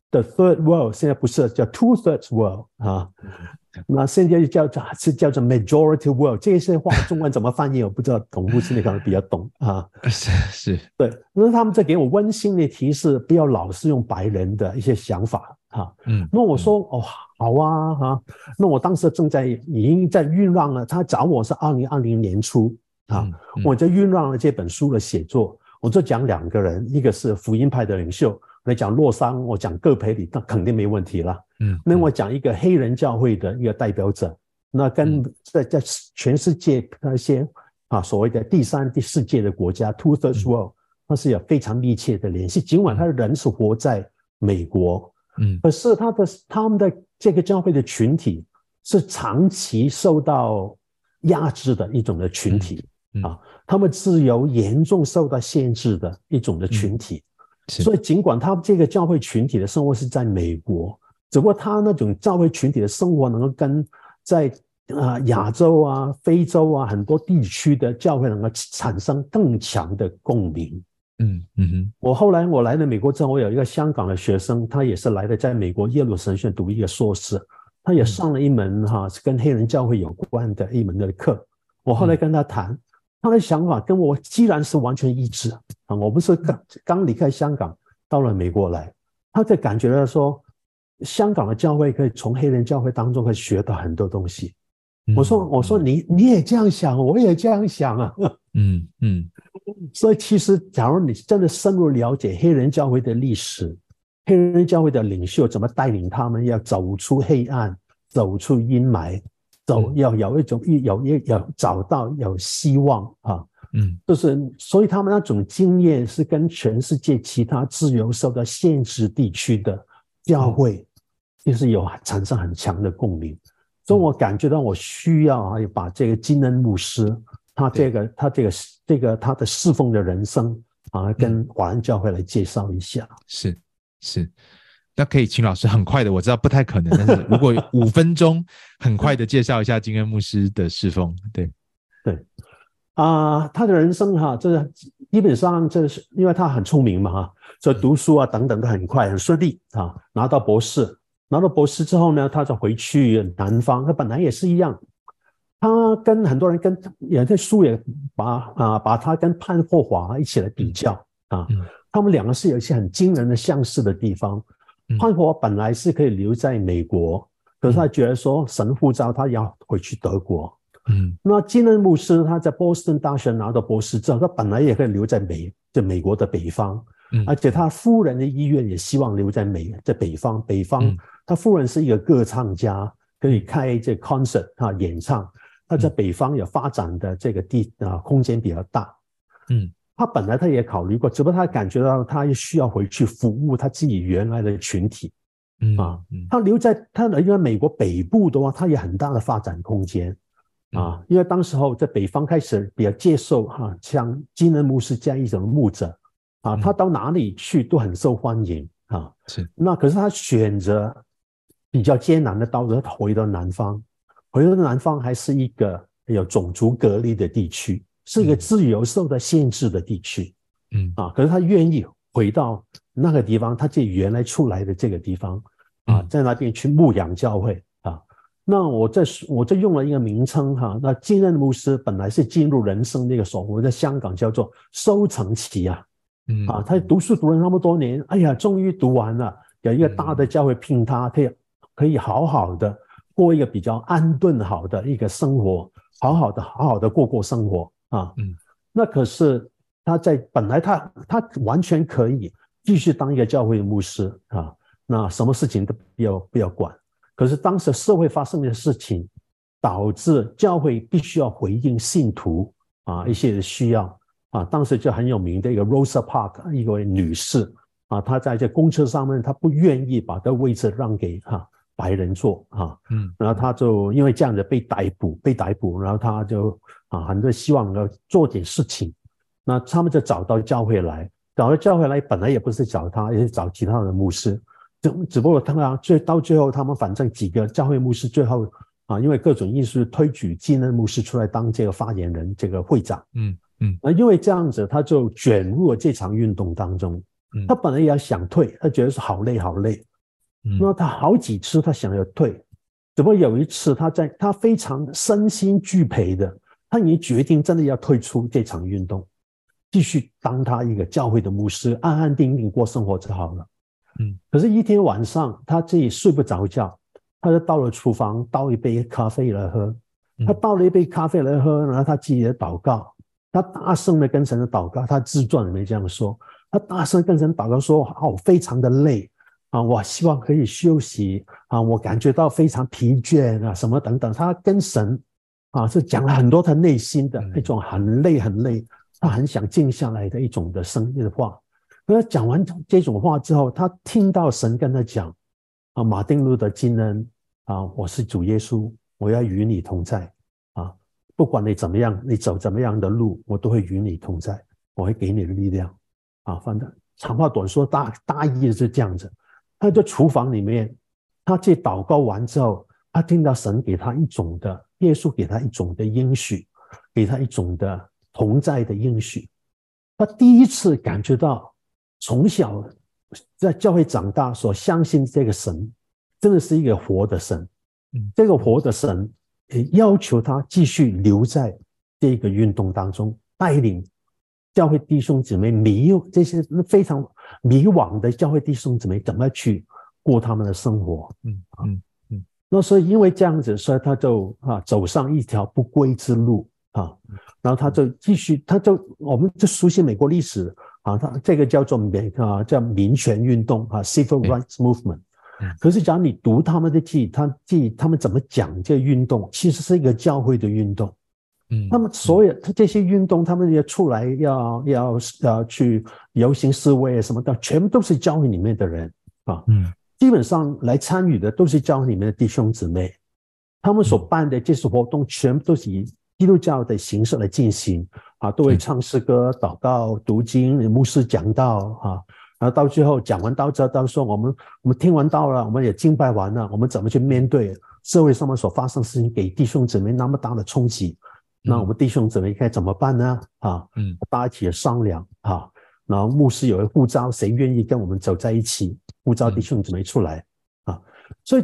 The Third World， 现在不是叫 Two-Thirds World 啊，那现在叫做 Majority World， 这些话中文怎么翻译我不知道，董牧师你可能比较懂啊。 是， 对，那他们在给我温馨的提示，不要老是用白人的一些想法啊。那我说哦好啊，那我当时已经在酝酿了，他找我是2020年初啊，我在酝酿了这本书的写作，我就讲2个人，一个是福音派的领袖。来讲洛桑，我讲葛培理，那肯定没问题了。那我讲一个黑人教会的一个代表者，那跟在全世界那些所谓的第3、第4界的国家 Two-Thirds World， 它是有非常密切的联系。尽管他的人是活在美国，可是他们的这个教会的群体是长期受到压制的一种的群体他们自由严重受到限制的一种的群体。所以尽管他这个教会群体的生活是在美国，只不过他那种教会群体的生活能够跟在亚洲啊、非洲啊很多地区的教会能够产生更强的共鸣。后来我来了美国之后，我有一个香港的学生，他也是来的，在美国耶鲁神学院读一个硕士，他也上了一门是跟黑人教会有关的一门的课。我后来跟他谈，他的想法跟我既然是完全一致我不是刚离开香港到了美国来，他就感觉到说香港的教会可以从黑人教会当中可以学到很多东西。我说你也这样想，我也这样想啊。所以其实假如你真的深入了解黑人教会的历史，黑人教会的领袖怎么带领他们要走出黑暗，走出阴霾，要有一种要找到有希望就是所以他们那种经验是跟全世界其他自由受到限制地区的教会就是有产生很强的共鸣。所以我感觉到我需要把这个金恩牧师他的侍奉的人生跟华人教会来介绍一下。 是，那可以请老师很快的，我知道不太可能，但是如果5分钟很快的介绍一下金恩牧师的侍奉。对他的人生这基本上这是因为他很聪明嘛所以读书等等都很快很顺利拿到博士之后呢，他就回去南方。他本来也是一样，他跟很多人也在书也把他跟潘霍华一起来比较他们2个是有一些很惊人的相似的地方。潘霍华本来是可以留在美国，可是他觉得说神呼召他要回去德国。那金恩牧师他在波士顿大学拿到博士之后，他本来也可以留在美国的北方，而且他夫人的意愿也希望留在北方。他夫人是一个歌唱家，可以开这 concert 演唱。他在北方有发展的这个空间比较大。他本来他也考虑过，只不过他感觉到他需要回去服务他自己原来的群体。他留在因为美国北部的话，他有很大的发展空间。因为当时候在北方开始比较接受像金恩牧师这样一种牧者他到哪里去都很受欢迎那可是他选择比较艰难的道路，他回到南方还是一个有种族隔离的地区，是一个自由受到限制的地区。可是他愿意回到那个地方，他自己原来出来的这个地方在那边去牧养教会那我这用了一个名称那金恩牧师本来是进入人生那个所谓在香港叫做收成期他读书读了那么多年，哎呀，终于读完了，有一个大的教会聘他，可以好好的过一个比较安顿好的一个生活，好好的过生活那可是他本来他完全可以继续当一个教会的牧师那什么事情都不要管。可是当时社会发生的事情导致教会必须要回应信徒一些的需要当时就很有名的一个 Rosa Parks 一位女士她在这公车上面，她不愿意把这位置让给白人坐然后她就因为这样子被逮捕，然后她就很多希望要做点事情。那他们就找到教会来，本来也不是找他，也是找其他的牧师。只不过到最后他们反正几个教会牧师最后因为各种因素推举金恩牧师出来当这个发言人，这个会长。因为这样子他就卷入了这场运动当中。他本来也要想退，他觉得是好累， 那他好几次他想要退，怎么有一次他非常身心俱疲的，他已经决定真的要退出这场运动，继续当他一个教会的牧师，安安定定过生活就好了。可是一天晚上他自己睡不着觉，他就到了厨房倒一杯咖啡来喝。他倒了一杯咖啡来喝，然后他自己的祷告，他大声的跟神的祷告，他自传里面这样说，他大声跟神祷告说，我非常的累啊，我希望可以休息啊，我感觉到非常疲倦啊，什么等等，他跟神是讲了很多他内心的一种很累很累，他很想静下来的一种的声音的话。那讲完这种话之后，他听到神跟他讲马丁路德金恩我是主耶稣，我要与你同在不管你怎么样，你走怎么样的路，我都会与你同在，我会给你的力量反正长话短说，大意是这样子。他在厨房里面，他去祷告完之后，他听到神给他一种的，耶稣给他一种的应许，给他一种的同在的应许。他第一次感觉到从小在教会长大所相信这个神真的是一个活的神，这个活的神也要求他继续留在这个运动当中，带领教会弟兄姊妹这些非常迷惘的教会弟兄姊妹怎么去过他们的生活。那所以因为这样子，所以他就走上一条不归之路然后他就继续，我们就熟悉美国历史他这个叫做叫民权运动Civil Rights Movement。可是假如你读他们的他们怎么讲这个运动，其实是一个教会的运动。那么所有这些运动，他们要出来要去游行示威什么的，全部都是教会里面的人基本上来参与的都是教会里面的弟兄姊妹，他们所办的这些活动全部都是以基督教的形式来进行都会唱诗歌、祷告、读经、牧师讲道然后到最后讲完道之后，到时候我们听完道了，我们也敬拜完了，我们怎么去面对社会上面所发生的事情，给弟兄姊妹那么大的冲击，那我们弟兄姊妹该怎么办呢大家一起商量然后牧师有个呼召，谁愿意跟我们走在一起，呼召弟兄姊妹出来所以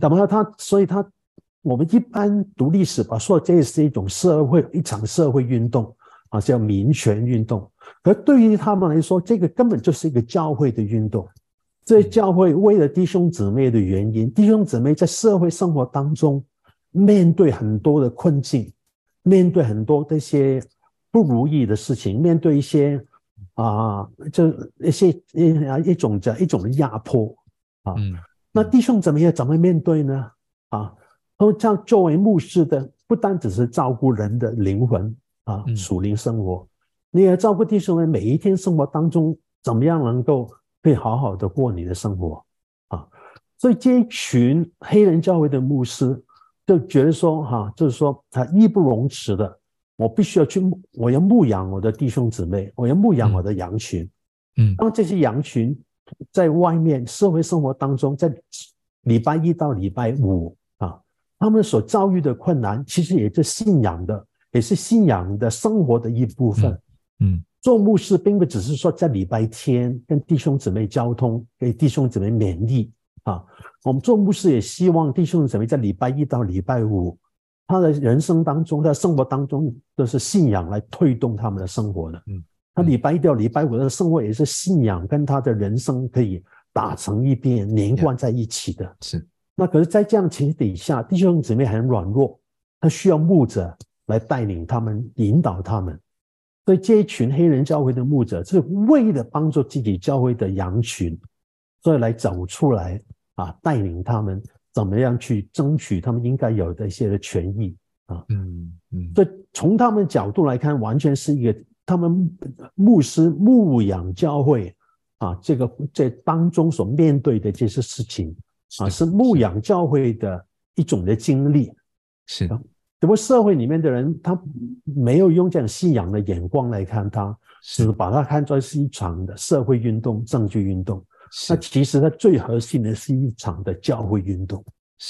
我们一般读历史说这是一场社会运动叫民权运动。可对于他们来说，这个根本就是一个教会的运动。这教会为了弟兄姊妹的原因，弟兄姊妹在社会生活当中面对很多的困境，面对很多这些不如意的事情，面对一些一种的压迫那弟兄姊妹怎么面对呢这样作为牧师的，不单只是照顾人的灵魂属灵生活，你也照顾弟兄们每一天生活当中怎么样能够可以好好的过你的生活所以这一群黑人教会的牧师就觉得说就是说他义不容辞的，我要牧养我的弟兄姊妹，我要牧养我的羊群让这些羊群在外面社会生活当中，在礼拜一到礼拜五他们所遭遇的困难其实也是信仰的生活的一部分做牧师并不只是说在礼拜天跟弟兄姊妹交通，给弟兄姊妹勉励我们做牧师也希望弟兄姊妹在礼拜一到礼拜五他的人生当中，他的生活当中都是信仰来推动他们的生活的他礼拜一到礼拜五的生活也是信仰跟他的人生可以打成一片，连贯在一起的是。 那可是在这样的情形底下，弟兄姊妹很软弱，他需要牧者来带领他们，引导他们。所以这一群黑人教会的牧者是为了帮助自己教会的羊群，所以来走出来带领他们怎么样去争取他们应该有的一些的权益所以从他们角度来看，完全是一个他们牧师牧养教会这当中所面对的这些事情是牧养教会的一种的经历是怎么社会里面的人他没有用这样信仰的眼光来看他，只把它看作是一场的社会运动、政治运动，那其实它最核心的是一场的教会运动。 是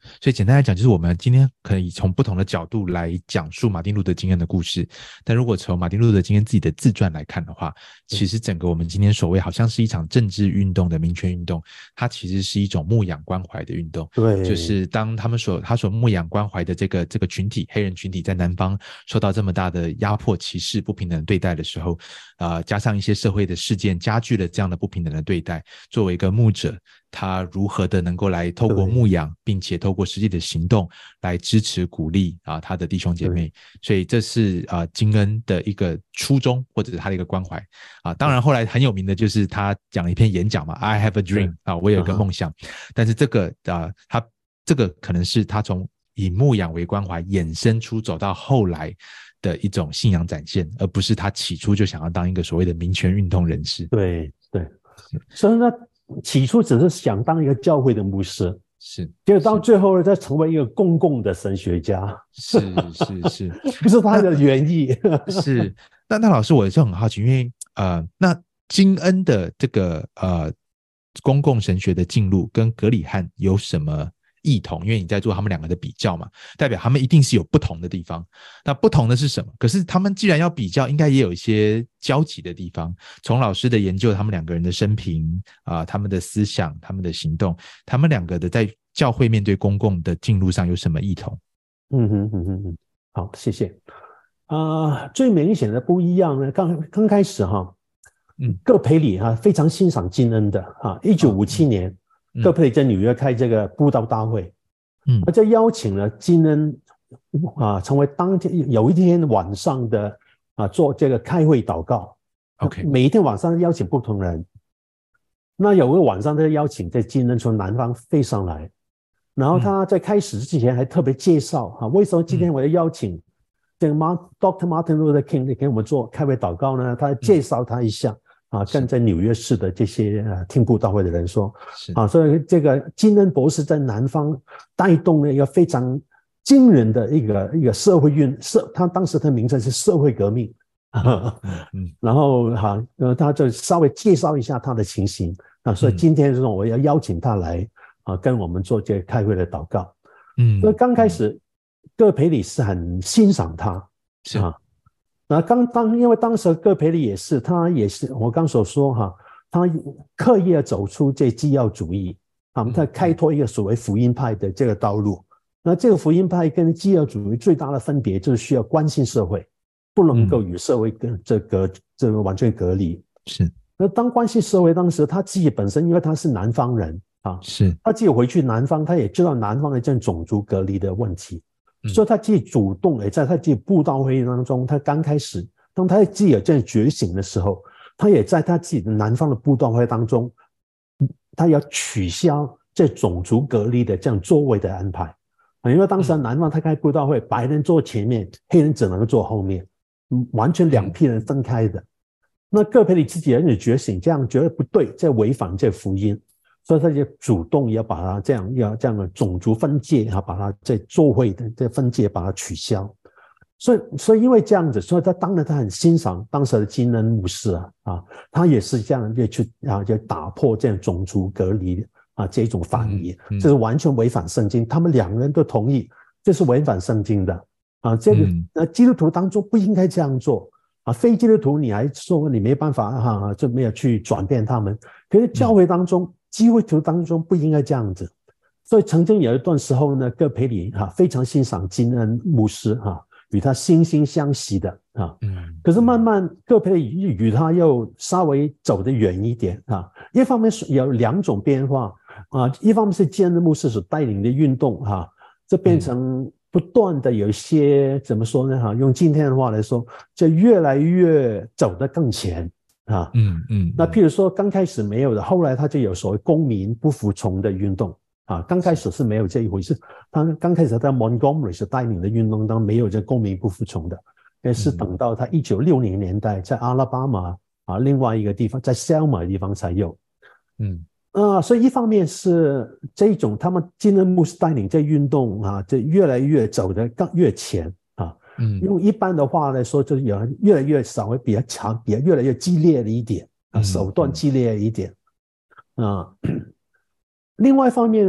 所以简单来讲，就是我们今天可以从不同的角度来讲述马丁路德金恩的故事，但如果从马丁路德金恩自己的自传来看的话，其实整个我们今天所谓好像是一场政治运动的民权运动，它其实是一种牧养关怀的运动。 对， 就是当他所牧养关怀的这个群体，黑人群体在南方受到这么大的压迫、歧视、不平等的对待的时候，加上一些社会的事件加剧了这样的不平等的对待，作为一个牧者，他如何的能够来透过牧养，并且透过实际的行动来支持鼓励他的弟兄姐妹，所以这是金恩的一个初衷，或者是他的一个关怀当然后来很有名的就是他讲了一篇演讲嘛， I have a dream 我有一个梦想，但是这个他这个可能是他从以牧养为关怀衍生出走到后来的一种信仰展现，而不是他起初就想要当一个所谓的民权运动人士。 对对，所以呢起初只是想当一个教会的牧师， 是， 结果到最后呢再成为一个公共的神学家， 是不是他的原意是。那老师我就很好奇，因为那金恩的这个公共神学的进入跟葛理翰有什么异同？因为你在做他们两个的比较嘛，代表他们一定是有不同的地方。那不同的是什么？可是他们既然要比较，应该也有一些交集的地方。从老师的研究，他们两个人的生平他们的思想，他们的行动，他们两个的在教会面对公共的进入上有什么异同？ 好，谢谢。最明显的不一样呢，刚开始葛培理非常欣赏金恩的1957年葛培理在纽约开这个布道大会，而且邀请了金恩成为当天有一天晚上的做这个开会祷告。 OK， 每一天晚上邀请不同人。那有个晚上他邀请在金恩从南方飞上来，然后他在开始之前还特别介绍为什么今天我要邀请这个 Dr. Martin Luther King 给我们做开会祷告呢？他介绍他一下跟在纽约市的这些听布道会的人说所以这个金恩博士在南方带动了一个非常惊人的一个社会他当时的名称是社会革命然后他就稍微介绍一下他的情形所以今天这种我要邀请他来跟我们做这个开会的祷告。所以刚开始葛培理是很欣赏他那因为当时葛培理他也是我刚所说他刻意走出这基要主义他开拓一个所谓福音派的这个道路。那这个福音派跟基要主义最大的分别就是需要关心社会，不能够与社会跟这个完全隔离。 是。 那当关心社会，当时他自己本身因为他是南方人是他自己回去南方，他也知道南方的这种种族隔离的问题。所以他自己主动在他自己布道会当中，他刚开始当他自己有这样觉醒的时候，他也在他自己的南方的布道会当中，他要取消这种族隔离的这样座位的安排因为当时南方他开布道会，白人坐前面，黑人只能坐后面，完全两批人分开的。那葛培理自己也觉醒，这样觉得不对，这违反这福音，所以他就主动要把它这样的种族分界把它这座位的这分界把它取消。所以因为这样子，所以他当然他很欣赏当时的金恩牧师他也是这样就打破这样种族隔离这种反义这是完全违反圣经，他们两个人都同意这是违反圣经的这个基督徒当中不应该这样做非基督徒你还说你没办法就没有去转变他们，可是教会当中基督徒当中不应该这样子。所以曾经有一段时候呢，葛培理非常欣赏金恩牧师与他惺惺相惜的可是慢慢葛培理与他又稍微走得远一点一方面是有两种变化一方面是金恩牧师所带领的运动这变成不断的有一些怎么说呢用今天的话来说，就越来越走得更前那譬如说刚开始没有的，后来他就有所谓公民不服从的运动刚开始是没有这一回事。他刚开始在 Montgomery 所带领的运动当中没有这公民不服从的，也是等到他1960年代在阿拉巴马另外一个地方在 Selma 的地方才有。所以一方面是这种他们金恩牧师带领这运动就越来越走得更越前用一般的话来说，就是有越来越稍微比较强，比较越来越激烈了一点手段激烈一点另外一方面呢，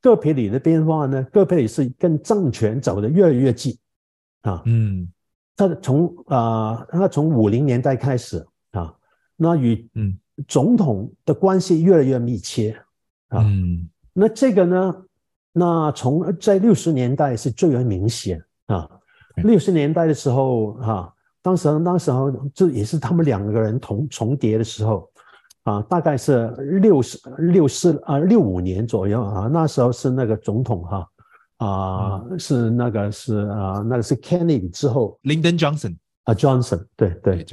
戈培里的变化呢，戈培里是跟政权走得越来越近啊。他从50年代开始啊，那与总统的关系越来越密切啊。那这个呢，那在60年代是最为明显啊。60年代的时候啊，当时候这也是他们2个人重叠的时候啊，大概是65年左右啊。那时候是那个总统是那个是 Kennedy 之后 Lyndon Johnson Johnson 对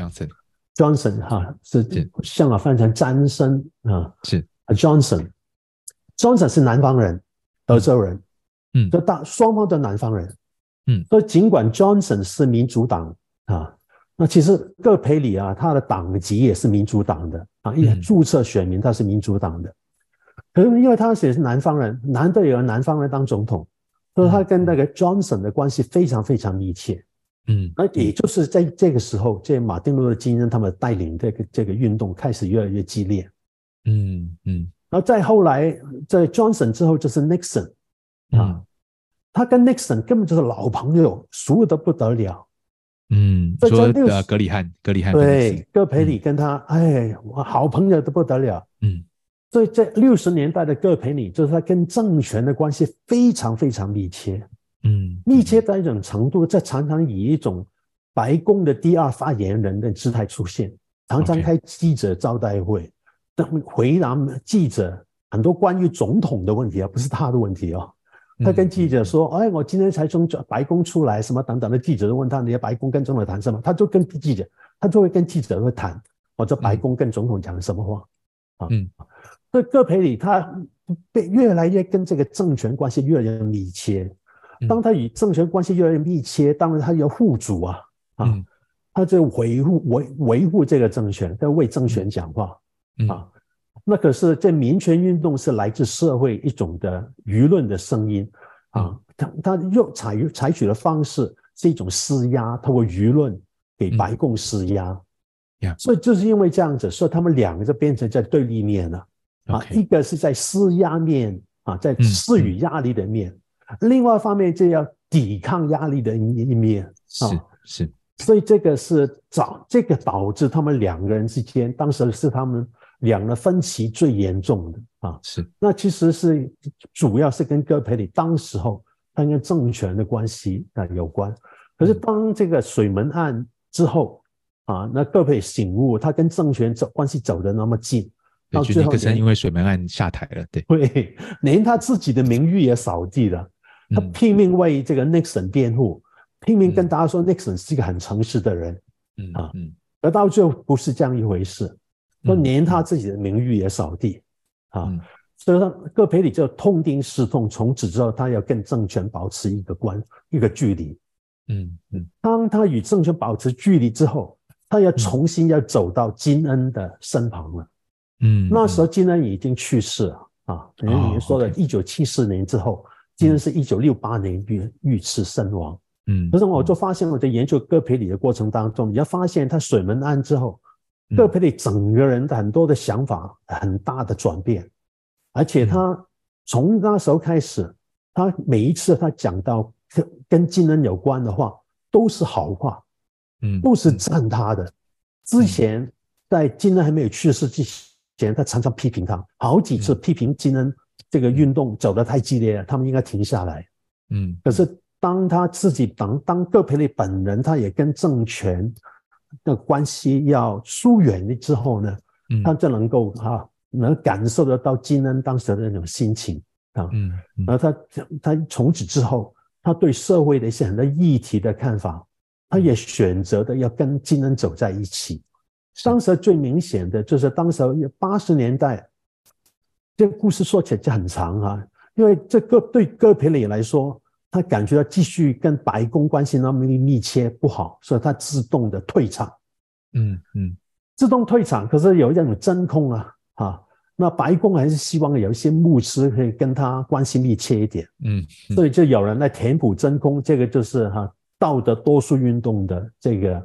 Johnson 是香港翻成詹森啊， 是 Johnson 是南方人，德州人，就双方的南方人，所以尽管 Johnson 是民主党啊，那其实戈培里啊，他的党籍也是民主党的啊，也注册选民他是民主党的，可是因为他也是南方人，难得有个南方人当总统，所以他跟那个 Johnson 的关系非常非常密切。那也就是在这个时候，这马丁路德金恩他们带领这个运动开始越来越激烈。然后再后来，在 Johnson 之后就是 Nixon 啊，他跟 Nixon 根本就是老朋友，熟得不得了。 说格里汉对，戈培里跟他好朋友得不得了。所以在60年代的戈培里，就是他跟政权的关系非常非常密切。密切到一种程度，这常常以一种白宫的第2发言人的姿态出现，常常开记者招待会，回答记者很多关于总统的问题啊，不是他的问题哦。他跟记者说：“我今天才从白宫出来，什么等等的。”记者都问他：“你在白宫跟总统谈什么？”他就会跟记者会谈，这白宫跟总统讲什么话啊？所以戈培里他越来越跟这个政权关系越来越密切。当他与政权关系越来越密切，当然他要护主他就维护这个政权，在为政权讲话那可是这民权运动是来自社会一种的舆论的声音他又采取的方式是一种施压，透过舆论给白宫施压所以就是因为这样子，所以他们2个就变成在对立面了一个是在施压面在施予压力的面，另外一方面就要抵抗压力的一面是， 所以这个导致他们2个人之间，当时是他们2个分歧最严重的是。 那其实是主要是跟戈培里当时候他跟政权的关系有关。可是当这个水门案之后那戈培里醒悟，他跟政权关系走得那么近。 到最后，尼克森因为水门案下台了， 对，连他自己的名誉也扫地了。他拼命为这个 Nixon 辩护，拼命跟大家说 Nixon 是一个很诚实的人而到最后不是这样一回事，连他自己的名誉也扫地所以戈培里就痛定思痛，从此之后他要跟政权保持一个距离。当他与政权保持距离之后，他要重新要走到金恩的身旁了。那时候金恩已经去世了你说的1974年之后，金恩是1968年遇刺身亡。可是我就发现我在研究戈培里的过程当中，你要发现他水门案之后，戈培里整个人的很多的想法很大的转变，而且他从那时候开始，他每一次他讲到跟金恩有关的话都是好话，都是赞他的。之前在金恩还没有去世之前，他常常批评他，好几次批评金恩这个运动走得太激烈了，他们应该停下来。可是当他自己当戈培里本人，他也跟政权的关系要疏远了之后呢，他就能够能感受得到金恩当时的那种心情而他从此之后，他对社会的一些很多议题的看法，他也选择的要跟金恩走在一起。当时最明显的就是当时80年代，这个故事说起来就很长因为这个对戈培里来说，他感觉到继续跟白宫关系那么密切不好，所以他自动的退场。自动退场，可是有一种真空那白宫还是希望有一些牧师可以跟他关系密切一点。所以就有人来填补真空，这个就是道德多数运动的这个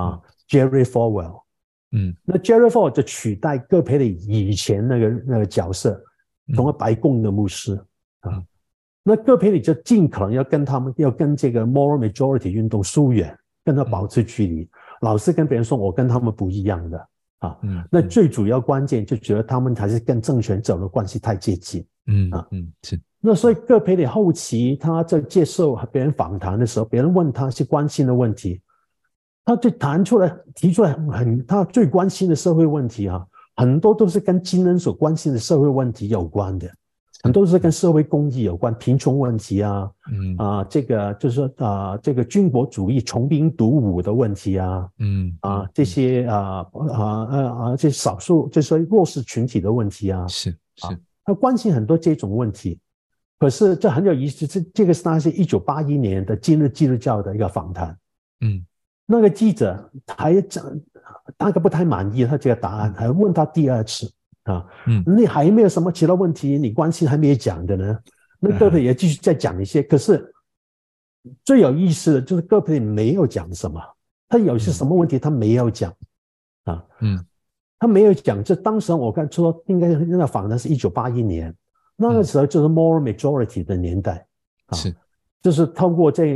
Jerry Falwell。那 Jerry Falwell 就取代戈培里以前那个角色，成为白宫的牧师那戈培理就尽可能要跟这个 moral majority 运动疏远，跟他保持距离，老是跟别人说我跟他们不一样的啊。那最主要关键就觉得他们还是跟政权者的关系太接近。 是。 那所以戈培理后期他在接受别人访谈的时候，别人问他是关心的问题，他就提出来他最关心的社会问题啊，很多都是跟金恩所关心的社会问题有关的。很多是跟社会公益有关，贫穷问题啊，这个就是说这个军国主义穷兵黩武的问题啊，这些这少数就是说弱势群体的问题啊， 是， 他关心很多这种问题。可是这很有意思，这个是他是1981年的今日基督教的一个访谈，那个记者还大概不太满意他这个答案，还问他第二次。你还没有什么其他问题你关心还没有讲的呢？那戈培理也继续再讲一些，可是最有意思的就是戈培理没有讲什么，他有些什么问题他没有讲他没有讲。这当时我看说应该那个访谈是1981年，那个时候就是 moral majority 的年代是， 就是透过这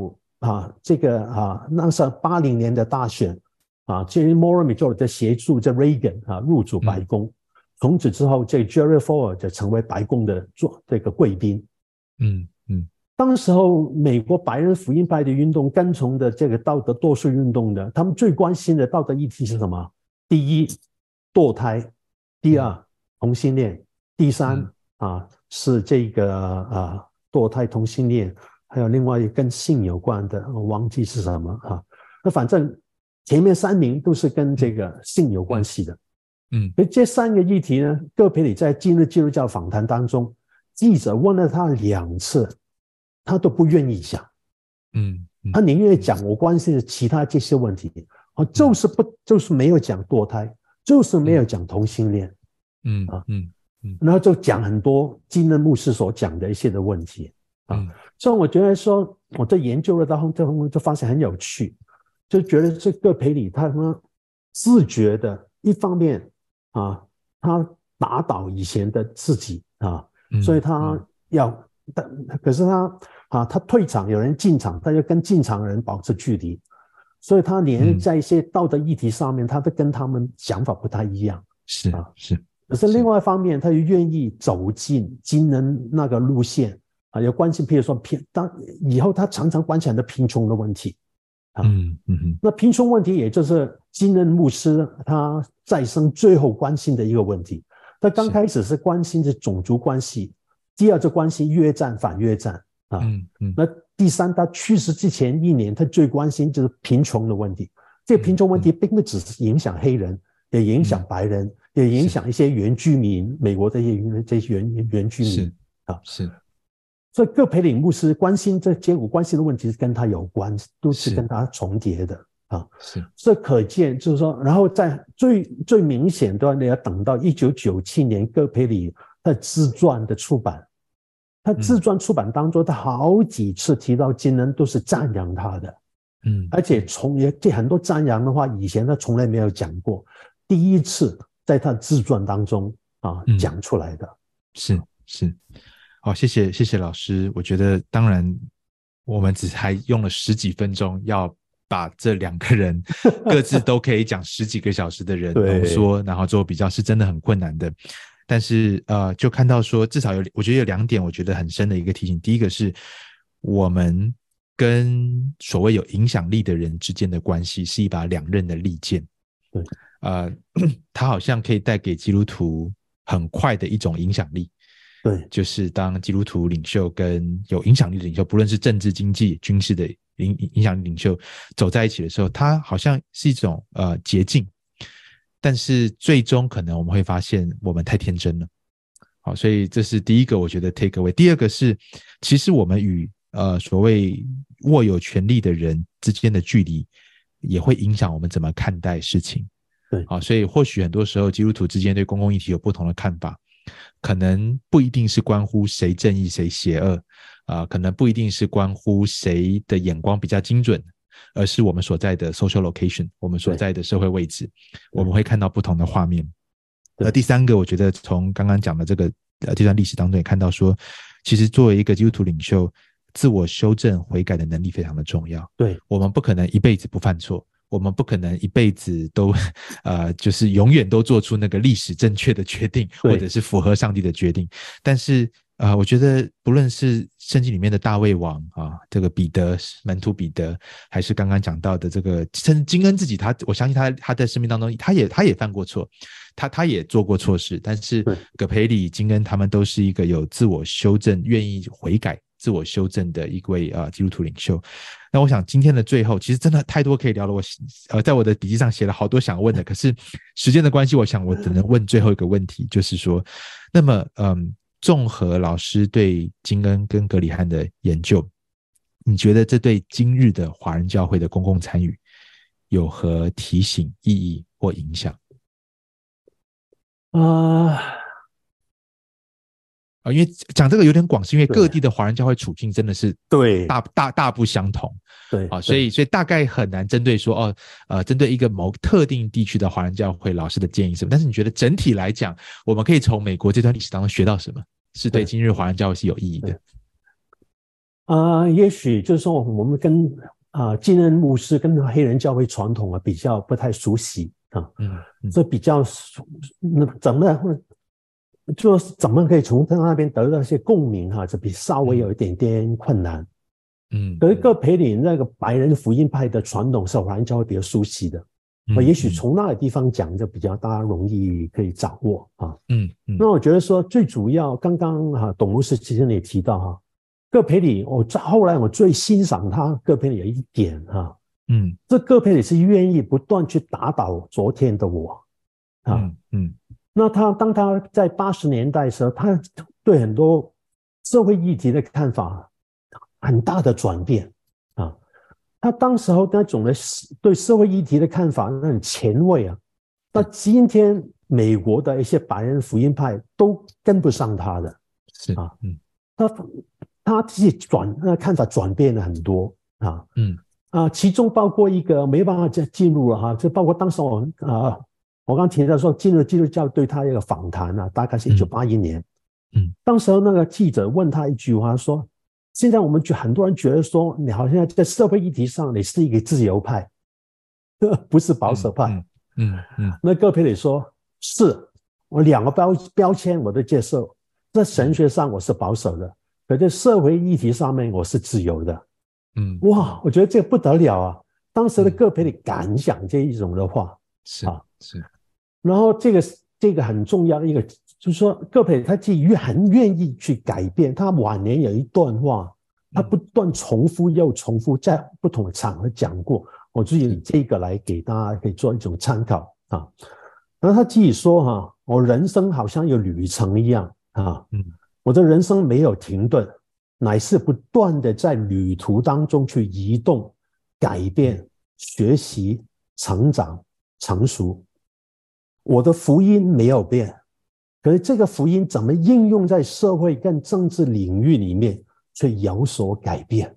那时候80年的大选这些 moral majority 的协助这 Reagan 入主白宫。从此之后，这 Jerry Ford 就成为白宫的这个贵宾。当时候美国白人福音派的运动跟从的这个道德多数运动的，他们最关心的道德议题是什么？第一，堕胎；第二，同性恋；第三是这个堕胎、同性恋，还有另外一个跟性有关的，我忘记是什么那反正前面3名都是跟这个性有关系的。而这3个议题呢，戈培理在今日基督教访谈当中，记者问了他2次，他都不愿意讲。他宁愿讲我关心的其他这些问题，就是没有讲堕胎，就是没有讲同性恋。然后就讲很多金恩牧师所讲的一些的问题所以我觉得说，我在研究了到后就发现很有趣，就觉得这戈培理他自觉的一方面他打倒以前的自己所以他可是他退场，有人进场，他就跟进场的人保持距离，所以他连在一些道德议题上面，他都跟他们想法不太一样。 是。 可是另外一方面，他又愿意走进金恩那个路线有关心，譬如说以后他常常关心的贫穷的问题那贫穷问题也就是金恩牧师他再生最后关心的一个问题。他刚开始是关心的种族关系，第二就关心越战反越战那第三，他去世之前1年他最关心就是贫穷的问题。这个贫穷问题并不只是影响黑人，也影响白人，也影响一些原居民，美国的这些原居民是。 所以戈培理牧师关心这结果关心的问题是跟他有关，都是跟他重叠的所以可见就是说，然后在最明显的你要等到1997年戈培理他自传的出版，他自传出版当中他好几次提到金恩都是赞扬他的而且这很多赞扬的话以前他从来没有讲过，第一次在他自传当中讲出来的。 是。好，谢谢老师。我觉得当然我们还用了10几分钟要把这2个人各自都可以讲10几个小时的人浓缩然后做比较，是真的很困难的。但是就看到说至少我觉得有2点我觉得很深的一个提醒。第一个是我们跟所谓有影响力的人之间的关系是一把两刃的利剑。 对， 它好像可以带给基督徒很快的一种影响力。 对， 就是当基督徒领袖跟有影响力的领袖，不论是政治、经济、军事的影响力领袖走在一起的时候，它好像是一种捷径，但是最终可能我们会发现我们太天真了。好，所以这是第一个我觉得 take away。第二个是，其实我们与所谓握有权力的人之间的距离，也会影响我们怎么看待事情。 对， 好，所以或许很多时候基督徒之间对公共议题有不同的看法。可能不一定是关乎谁正义谁邪恶可能不一定是关乎谁的眼光比较精准，而是我们所在的 social location， 我们所在的社会位置，我们会看到不同的画面。第三个我觉得从刚刚讲的这个这段历史当中也看到说， 其实作为一个基督徒领袖，自我修正悔改的能力非常的重要。 对， 我们不可能一辈子不犯错，我们不可能一辈子都就是永远都做出那个历史正确的决定，或者是符合上帝的决定。但是我觉得不论是圣经里面的大卫王啊，这个彼得门徒彼得，还是刚刚讲到的这个甚至金恩自己，我相信他在生命当中他也犯过错，他也做过错事，但是葛培理、金恩他们都是一个有自我修正、愿意悔改、自我修正的一位基督徒领袖。那我想今天的最后，其实真的太多可以聊了，我在我的笔记上写了好多想问的，可是时间的关系，我想我只能问最后一个问题，就是说，那么综合老师对金恩跟葛理翰的研究，你觉得这对今日的华人教会的公共参与有何提醒、意义或影响？因为讲这个有点广，是因为各地的华人教会处境真的是大不相同， 对所以大概很难针对说针对一个某特定地区的华人教会老师的建议什么。但是你觉得整体来讲，我们可以从美国这段历史当中学到什么，是对今日华人教会是有意义的？ 也许就是说我们跟金恩牧师跟黑人教会传统比较不太熟悉所以比较怎么可以从他那边得到一些共鸣这比稍微有一点点困难。可是葛培理那个白人福音派的传统是华人教会比较熟悉的，也许从那个地方讲就比较大家容易可以掌握那我觉得说最主要，刚刚董牧师其实也提到葛培理，后来我最欣赏葛培理有一点这葛培理是愿意不断去打倒昨天的我那当他在80年代的时候，他对很多社会议题的看法很大的转变他当时候那种的对社会议题的看法很前卫那今天美国的一些白人福音派都跟不上他的， 是他自己看法转变了很多其中包括一个没办法再进入了就包括当时我刚提到说进入基督教对他一个访谈大概是1981年当时候那个记者问他一句话说，现在我们很多人觉得说你好像在社会议题上你是一个自由派不是保守派那葛培理说，是我两个标签我都接受，在神学上我是保守的，可在社会议题上面我是自由的哇，我觉得这个不得了当时的葛培理敢讲这一种的话是然后这个很重要的一个就是说葛培理他自己很愿意去改变，他晚年有一段话他不断重复又重复，在不同的场合讲过，我自己以这个来给大家可以做一种参考然后他自己说我人生好像有旅程一样我的人生没有停顿，乃是不断的在旅途当中去移动、改变、学习、成长、成熟。我的福音没有变，可是这个福音怎么应用在社会跟政治领域里面却有所改变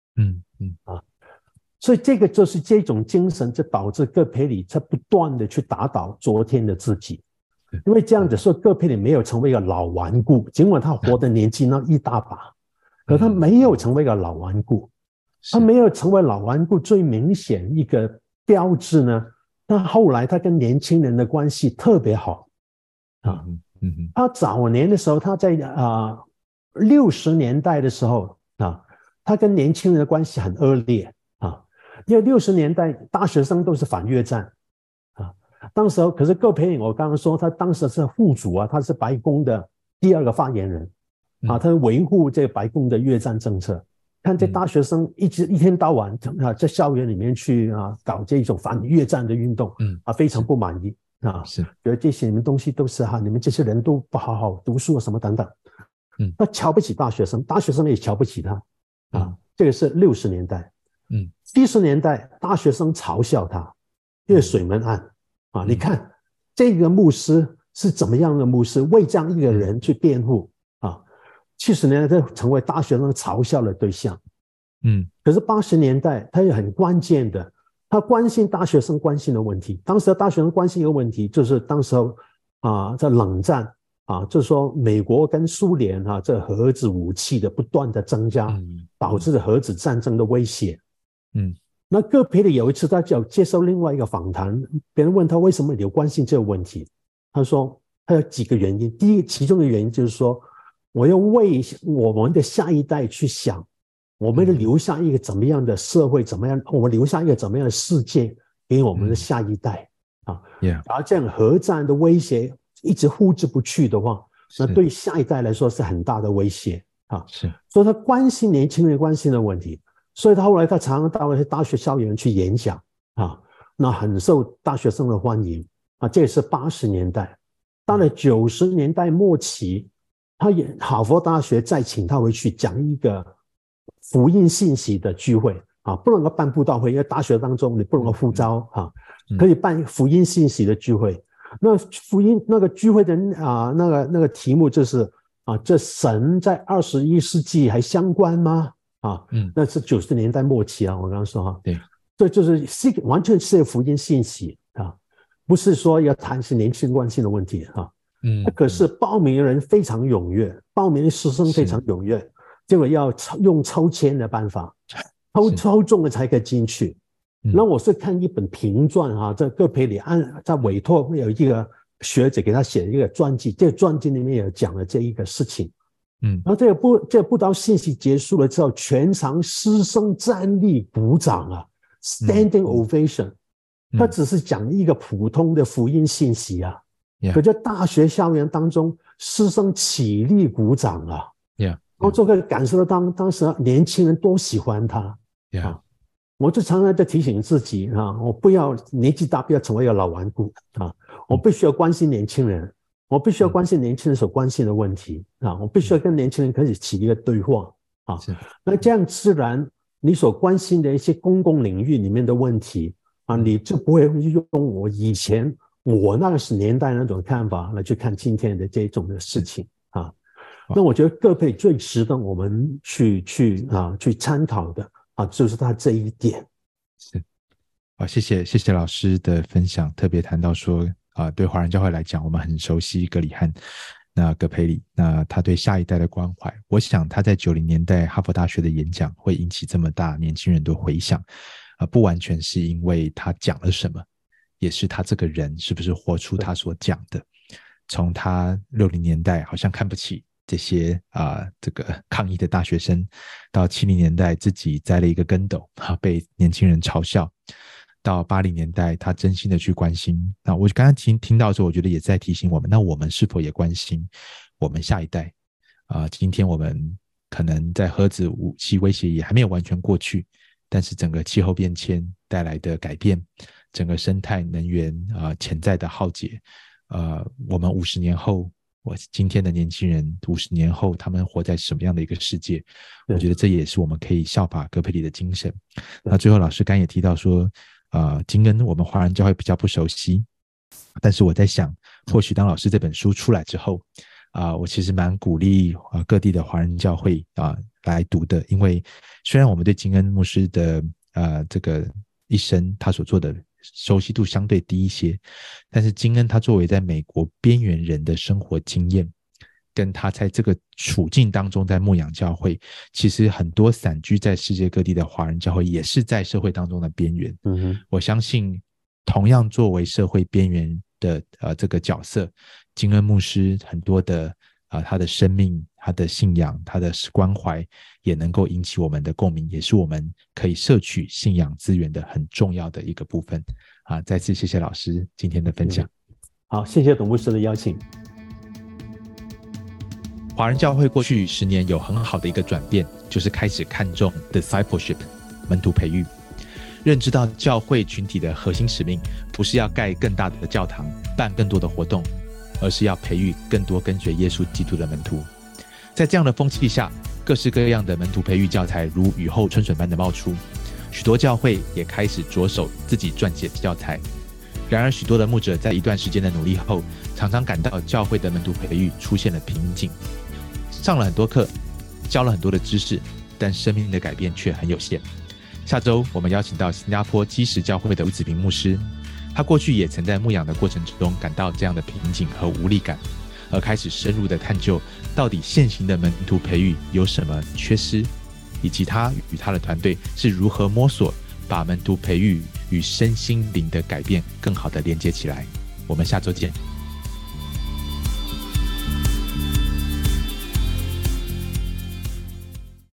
所以这个就是这种精神，就导致葛培理在不断的去打倒昨天的自己因为这样子说葛培理没有成为一个老顽固，尽管他活的年纪那一大把可他没有成为一个老顽固他没有成为老顽固最明显一个标志呢，那后来他跟年轻人的关系特别好他早年的时候，他在60年代的时候他跟年轻人的关系很恶劣因为60年代大学生都是反越战当时候可是葛培理我刚刚说他当时是副主他是白宫的第2个发言人他维护这个白宫的越战政策，看这大学生一天到晚在校园里面去搞这种反越战的运动非常不满意是觉得这些你们东西都是你们这些人都不好好读书什么等等他瞧不起大学生，大学生也瞧不起他这个是60年代70年代大学生嘲笑他，因为水门案你看这个牧师是怎么样的牧师，为这样一个人去辩护70年代他成为大学生嘲笑的对象可是80年代他也很关键的，他关心大学生关心的问题。当时的大学生关心一个问题，就是当时候在冷战就是说美国跟苏联这核子武器的不断的增加，导致核子战争的威胁。那戈培里有一次他就接受另外一个访谈，别人问他为什么你有关心这个问题，他说他有几个原因，其中的原因就是说，我要为我们的下一代去想，我们留下一个怎么样的社会，我们留下一个怎么样的世界给我们的下一代而这样核战的威胁一直挥之不去的话，那对下一代来说是很大的威胁所以他关心年轻人关心的问题，所以后来他常常到了大学校园去演讲那很受大学生的欢迎这也是80年代。到了90年代末期，哈佛大学再请他回去讲一个福音信息的聚会不能够办布道会，因为大学当中你不能够呼召可以办福音信息的聚会。那福音那个聚会的那个题目就是这神在21世纪还相关吗？那是90年代末期我刚刚说对， 这就是完全是福音信息不是说要谈是年轻人关心的问题可是报名的人非常踊跃，报名的师生非常踊跃，结果要用抽签的办法，抽中了才可以进去。那我是看一本评传这戈培里在委托有一个学者给他写一个传记，这个传记里面也讲了这一个事情。然后这个布道信息结束了之后，全场师生站立鼓掌standing ovation。他只是讲一个普通的福音信息可在大学校园当中，师生起立鼓掌我这个感受到当时年轻人多喜欢他我就常常在提醒自己我不要年纪大，不要成为一个老顽固我必须要关心年轻人，我必须要关心年轻人所关心的问题我必须要跟年轻人开始起一个对话那这样自然你所关心的一些公共领域里面的问题你就不会用我以前我那个年代那种看法来去看今天的这种的事情那我觉得戈培最值得我们去参考的就是他这一点。 是谢谢老师的分享，特别谈到说对华人教会来讲，我们很熟悉葛理翰那戈培里，那他对下一代的关怀，我想他在90年代哈佛大学的演讲会引起这么大年轻人的回响不完全是因为他讲了什么，也是他这个人是不是活出他所讲的。从他60年代好像看不起这些这个抗议的大学生，到70年代自己栽了一个跟斗被年轻人嘲笑，到80年代他真心的去关心。那我刚刚听到的时候，我觉得也在提醒我们，那我们是否也关心我们下一代今天我们可能在核子武器威胁也还没有完全过去，但是整个气候变迁带来的改变，整个生态能源潜在的浩劫我们50年后，今天的年轻人50年后他们活在什么样的一个世界，我觉得这也是我们可以效法戈培里的精神。那最后老师刚也提到说金恩我们华人教会比较不熟悉，但是我在想或许当老师这本书出来之后我其实蛮鼓励各地的华人教会来读的，因为虽然我们对金恩牧师的这个一生他所做的熟悉度相对低一些，但是金恩他作为在美国边缘人的生活经验，跟他在这个处境当中在牧养教会，其实很多散居在世界各地的华人教会也是在社会当中的边缘我相信同样作为社会边缘的这个角色，金恩牧师很多的他的生命，他的信仰，他的关怀也能够引起我们的共鸣，也是我们可以摄取信仰资源的很重要的一个部分再次谢谢老师今天的分享。 好，谢谢董牧师的邀请。 华人教会过去10年有很好的一个转变，就是开始看重 discipleship 门徒培育，认知到教会群体的核心使命不是要盖更大的教堂，办更多的活动，而是要培育更多跟随耶稣基督的门徒。在这样的风气下，各式各样的门徒培育教材如雨后春笋般的冒出，许多教会也开始着手自己撰写教材。然而许多的牧者在一段时间的努力后，常常感到教会的门徒培育出现了瓶颈，上了很多课，教了很多的知识，但生命的改变却很有限。下周我们邀请到新加坡基石教会的吴子平牧师，他过去也曾在牧养的过程之中感到这样的瓶颈和无力感， 而开始深入的探究到底现行的门徒培育有什么缺失，以及他与他的团队是如何摸索把门徒培育与身心灵的改变更好的连接起来。我们下周见。